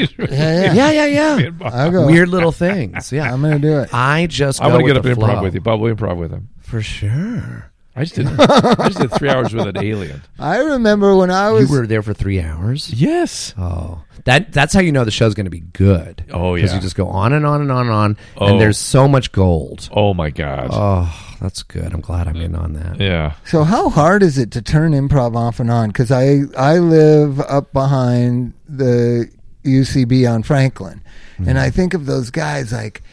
S4: Yeah. I'll go.
S5: Weird little things. Yeah,
S4: I'm gonna do it.
S5: I just
S3: I
S5: go
S3: want to
S5: with
S3: get up
S5: the
S3: and improv
S5: flow.
S3: with you. Bob will improv with him.
S5: For sure.
S3: I just did 3 hours with an alien.
S4: I remember when I was.
S5: You were there for 3 hours.
S3: Yes.
S5: Oh, that's how you know the show's going to be good.
S3: Oh,
S5: because
S3: yeah.
S5: you just go on and on and on and on,
S3: Oh.
S5: and there's so much gold.
S3: Oh my God.
S5: Oh, that's good. I'm glad I'm in on that.
S3: Yeah.
S4: So how hard is it to turn improv off and on? Because I live up behind the UCB on Franklin, and I think of those guys like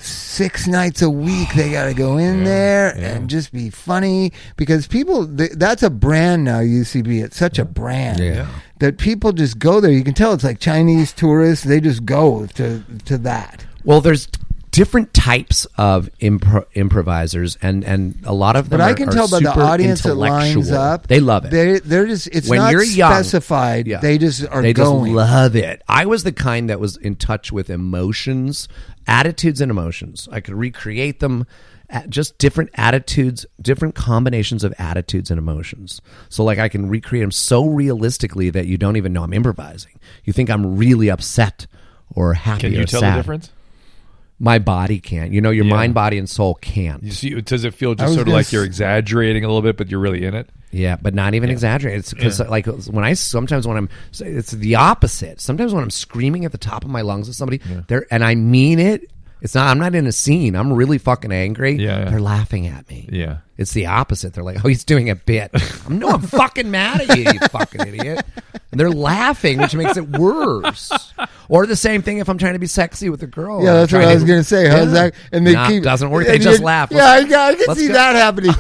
S4: 6 nights a week they got to go in there and just be funny, because people that's a brand now. UCB, it's such a brand that people just go there. You can tell it's like Chinese tourists. They just go to that.
S5: Well, there's different types of improvisers, and a lot of them.
S4: But I can tell by the audience that lines up,
S5: they love it.
S4: They're just it's
S5: when
S4: not
S5: you're
S4: specified.
S5: Young,
S4: they just are
S5: they
S4: going.
S5: Just love it. I was the kind that was in touch with emotions, attitudes, and emotions. I could recreate them. Just different attitudes, different combinations of attitudes and emotions. So like I can recreate them so realistically that you don't even know I'm improvising. You think I'm really upset or happy or sad.
S3: Can you tell the difference?
S5: My body can't. You know, your mind, body, and soul can't.
S3: You see, does it feel just sort of like you're exaggerating a little bit, but you're really in it?
S5: Yeah, but not even exaggerating. It's because like sometimes when I'm, it's the opposite. Sometimes when I'm screaming at the top of my lungs at somebody, and I mean it. It's not. I'm not in a scene. I'm really fucking angry.
S3: Yeah.
S5: They're laughing at me.
S3: Yeah.
S5: It's the opposite. They're like, "Oh, he's doing a bit." I'm fucking mad at you, you fucking idiot. And they're laughing, which makes it worse. Or the same thing if I'm trying to be sexy with a girl.
S4: Yeah, that's what I was going to say. How's that?
S5: And they keep doesn't work. They just laugh.
S4: Yeah, I can see that happening.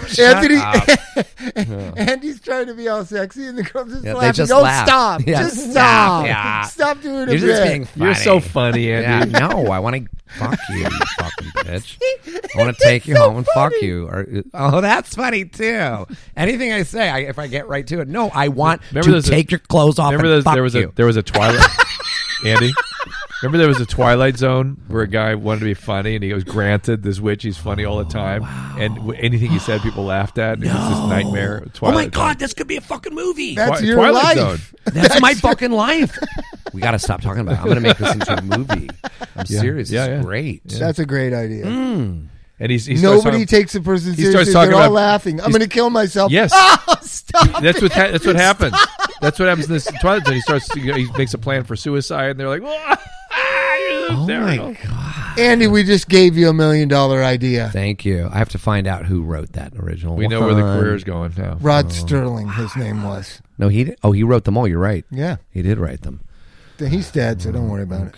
S5: Anthony,
S4: Andy's trying to be all sexy, and the girls just laughing.
S5: They just
S4: laugh. Stop.
S5: Yeah.
S4: Just stop.
S5: Yeah.
S4: Stop doing
S5: You're
S4: it.
S5: Just being funny.
S3: You're so funny, Andy.
S5: Yeah, no, I want to fuck you fucking bitch. I want to take you home and fuck you. That's funny too. Anything I say, if I get right to it, no, I want to take your clothes off and fuck you.
S3: There was a Twilight, Andy. Remember there was a Twilight Zone where a guy wanted to be funny and he was granted this witch. He's funny all the time. Wow. And anything he said, people laughed at. And it was this nightmare.
S5: Oh my God, this could be a fucking movie.
S4: That's your
S3: Twilight
S4: life.
S3: Zone.
S5: That's my fucking life. We got to stop talking about it. I'm going to make this into a movie. I'm serious. It's great.
S4: Yeah. That's a great idea.
S3: And
S4: nobody takes a person seriously. They're all laughing. I'm going to kill myself.
S3: Yes.
S4: Oh, stop.
S3: That's what happens. That's what happens in this Twilight Zone. He makes a plan for suicide, and they're like,
S5: oh my God.
S4: Andy, we just gave you $1 million idea.
S5: Thank you. I have to find out who wrote that original.
S3: We know where the career's going now.
S4: Rod Sterling, his name was.
S5: No, he wrote them all. You're right.
S4: Yeah.
S5: He did write them.
S4: He's dead, so don't worry about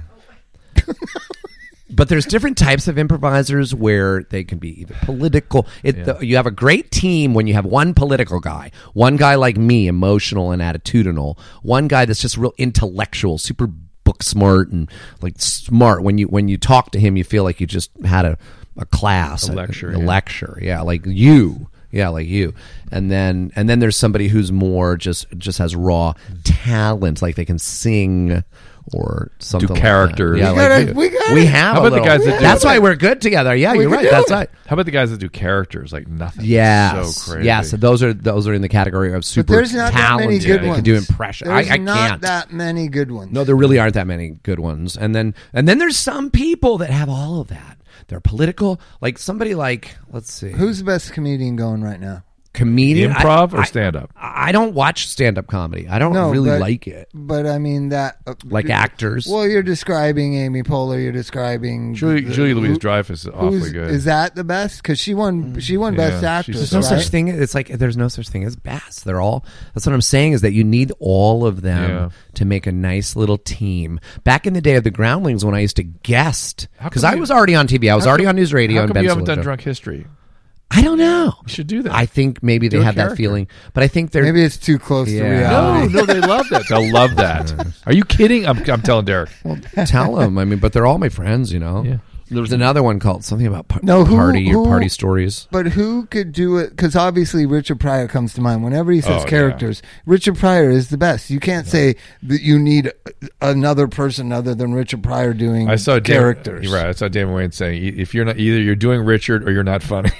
S5: it. But there's different types of improvisers where they can be either political. You have a great team when you have one political guy, one guy like me, emotional and attitudinal, one guy that's just real intellectual, super book smart and like smart. When you talk to him, you feel like you just had a class,
S3: a lecture,
S5: lecture. Yeah, like you. Yeah, like you. And then there's somebody who's more just has raw talent, like they can sing or something.
S3: Do characters.
S5: Like that. Yeah, we have.
S3: How about the guys that do
S5: That's why we're good together. Yeah, you're right. That's right.
S3: How about the guys that do characters like nothing?
S5: Yeah,
S3: so crazy.
S5: Yeah, so those are in the category of super
S4: there's not
S5: talented.
S4: That many good ones.
S5: They can do impression. I can't.
S4: Not that many good ones.
S5: No, there really aren't that many good ones. And then there's some people that have all of that. They're political, like somebody like, let's see,
S4: who's the best comedian going right now?
S5: Comedian,
S3: improv or stand up?
S5: I don't watch stand up comedy. I don't really like it.
S4: But I mean that
S5: like actors.
S4: Well, you're describing Amy Poehler. You're describing
S3: Julie Louis-Dreyfus is awfully good.
S4: Is that the best? Because she won Best Actress.
S5: There's no such thing. It's like there's no such thing as best. They're all. That's what I'm saying is that you need all of them to make a nice little team. Back in the day of the Groundlings, when I used to guest, because I was already on TV, I was already on News Radio.
S3: How come
S5: and
S3: you haven't done Drunk History?
S5: I don't know.
S3: You should do that.
S5: I think maybe they have that feeling, but I think they're
S4: maybe it's too close to reality.
S3: No, they love that. They'll love that. Are you kidding? I'm telling Derek.
S5: Well, tell them. I mean, but they're all my friends, you know. Yeah. There was another one called something about party stories.
S4: But who could do it? Because obviously Richard Pryor comes to mind whenever he says characters. Yeah. Richard Pryor is the best. You can't say that you need another person other than Richard Pryor doing characters.
S3: Right. I saw Damon Wayans saying, if you're not either you're doing Richard or you're not funny.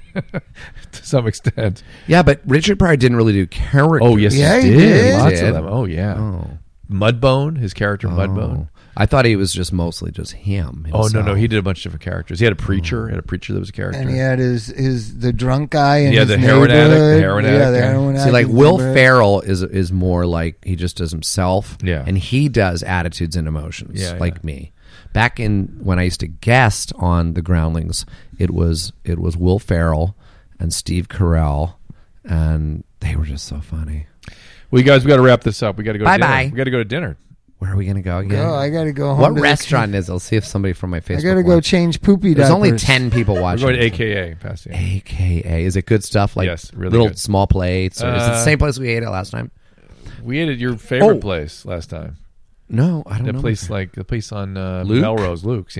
S3: To some extent.
S5: Yeah, but Richard Pryor didn't really do characters.
S3: Oh, yes,
S4: he
S3: did. Lots of them. Oh, yeah. Oh. Mudbone, his character Mudbone.
S5: I thought he was just mostly just him.
S3: Himself. Oh, no, he did a bunch of different characters. He had a preacher. That was a character.
S4: And he had the drunk guy in his
S3: the heroin addict. The heroin addict.
S4: The heroin addict.
S5: See, like Will Ferrell is more like he just does himself.
S3: Yeah.
S5: And he does attitudes and emotions like me. Back when I used to guest on the Groundlings, it was Will Ferrell and Steve Carell, and they were just so funny.
S3: Well, you guys, we got to wrap this up. We got to go.
S5: Bye.
S3: We got to go to dinner.
S5: Where are we going to go again?
S4: I got to go home.
S5: What restaurant is it? I'll see if somebody from my Facebook.
S4: I got to go change poopy diapers.
S5: There's only 10 people watching.
S3: We're going to AKA. Pasadena.
S5: AKA. Is it good stuff? Like
S3: yes, really
S5: little
S3: good.
S5: Small plates? Or is it the same place we ate at last time?
S3: We ate at your favorite place last time.
S5: No, I don't know.
S3: The place on Melrose, Luke's, yeah.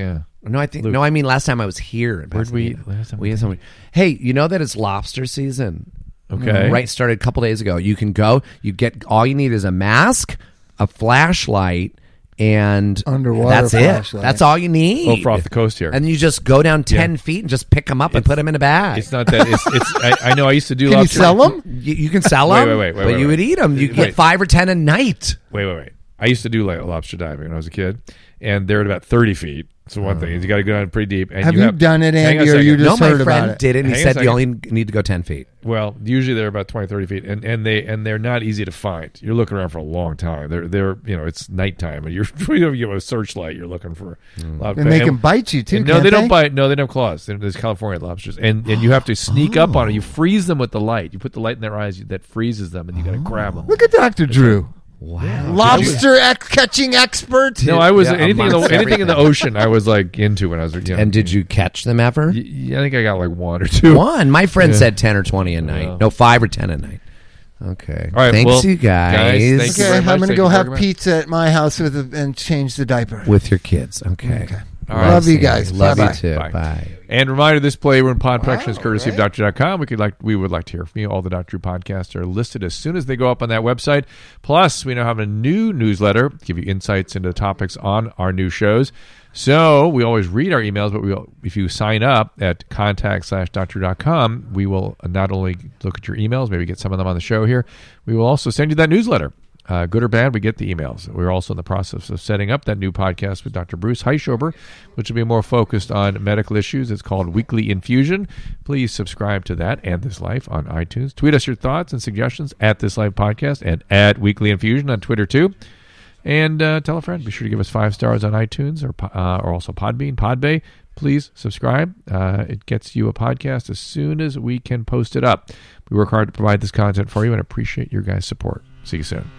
S5: No, I mean last time I was here.
S3: Where'd we had
S5: somebody. Hey, you know that it's lobster season.
S3: Okay.
S5: Right, started a couple days ago. You can go. You get all you need is a mask, a flashlight, and
S4: underwater.
S5: That's
S4: flashlight.
S5: it. That's all you need.
S3: For off the coast here,
S5: and you just go down 10 feet and just pick them up and put them in a bag.
S3: It's not that. It's. I know. I used to do.
S4: Can
S3: lobster.
S4: you sell them?
S5: You can sell them.
S3: Wait,
S5: but you would eat them. You get 5 or 10 a night.
S3: Wait. I used to do lobster diving when I was a kid, and they're at about 30 feet. So one thing is you got to go down pretty deep. And
S4: have you done it, Andy, or you just heard about it?
S5: No, my friend did it, and he said you only need to go 10 feet.
S3: Well, usually they're about 20, 30 feet, and they're not easy to find. You're looking around for a long time. They're it's nighttime, and you have a searchlight. You're looking for
S4: and they can bite you too.
S3: No, they don't bite. No, they don't have claws. There's California lobsters, and you have to sneak up on it. You freeze them with the light. You put the light in their eyes that freezes them, and you got to grab them.
S4: Look at Dr. Drew.
S5: Wow,
S4: lobster catching expert.
S3: No, I was anything in the ocean. I was like into when I was.
S5: And did you catch them ever?
S3: I think I got like 1 or 2.
S5: My friend said 10 or 20 a night. No, 5 or 10 a night. Okay.
S3: All right.
S5: Thanks, you guys.
S3: Thank you very much.
S4: I'm going to go have pizza at my house and change the diaper
S5: with your kids. Okay.
S3: All right.
S4: Love you guys.
S5: Love
S4: Bye-bye.
S5: you too.
S3: Bye.
S5: Bye.
S3: And reminder, this Playroom Pod Protection is courtesy of Doctor.com. We would like to hear from you. All the Dr. Drew podcasts are listed as soon as they go up on that website. Plus, we now have a new newsletter to give you insights into the topics on our new shows. So we always read our emails, but if you sign up at contact/Doctor.com, we will not only look at your emails, maybe get some of them on the show here, we will also send you that newsletter. Good or bad, we get the emails. We're also in the process of setting up that new podcast with Dr. Bruce Heischober, which will be more focused on medical issues. It's called Weekly Infusion. Please subscribe to that and This Life on iTunes. Tweet us your thoughts and suggestions at This Life Podcast and at Weekly Infusion on Twitter too. And tell a friend. Be sure to give us 5 stars on iTunes or also Podbay. Please subscribe. It gets you a podcast as soon as we can post it up. We work hard to provide this content for you and appreciate your guys' support. See you soon.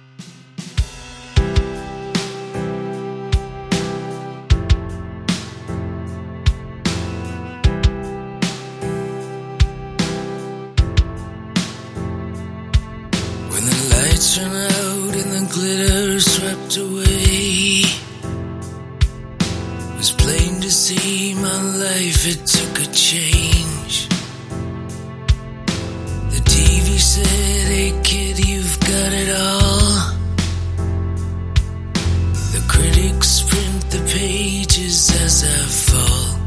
S6: Lights run out and the glitter swept away. It was plain to see my life, it took a change. The TV said, hey kid, you've got it all. The critics print the pages as I fall.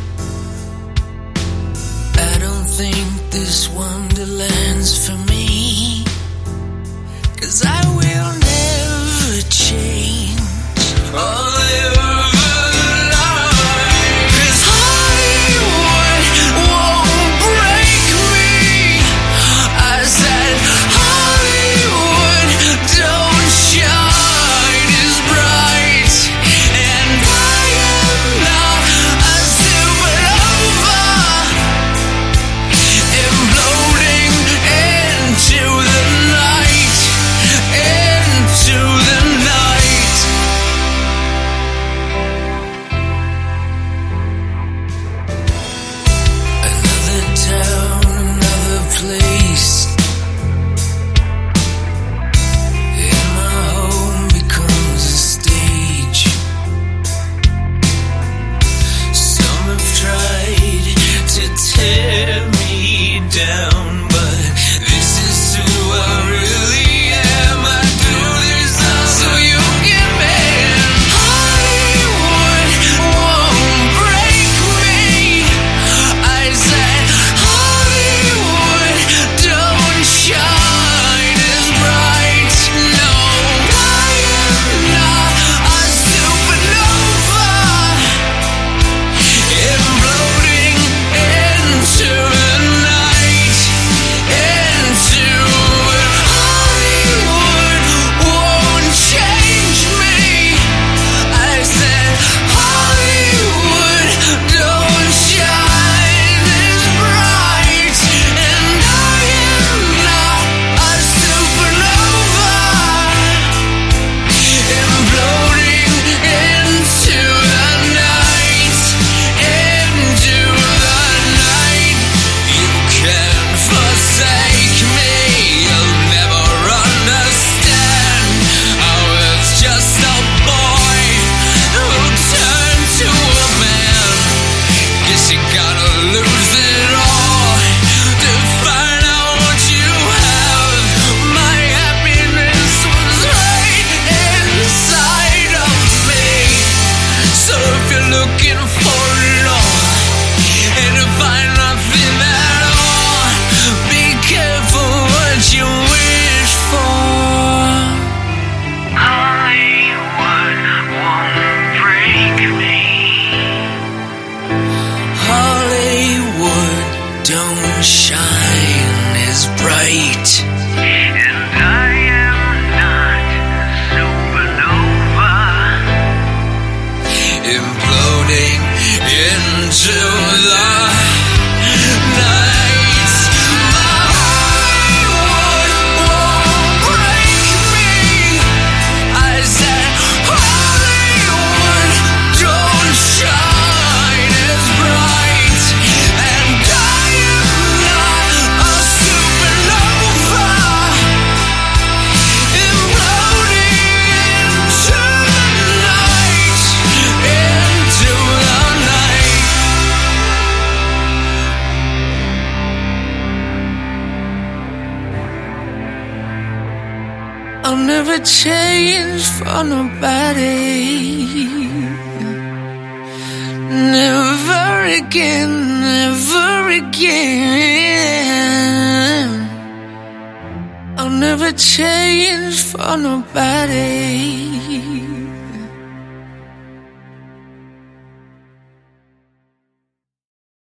S6: I don't think this wonderland's for me, 'cause I will never change or live a lie. 'Cause Hollywood won't break me. I said Hollywood don't shine as bright, and I am not a supernova imploding in don't shine as bright. And I am not supernova, imploding into the night. I'll never change for nobody. Never again, never again. I'll never change for nobody.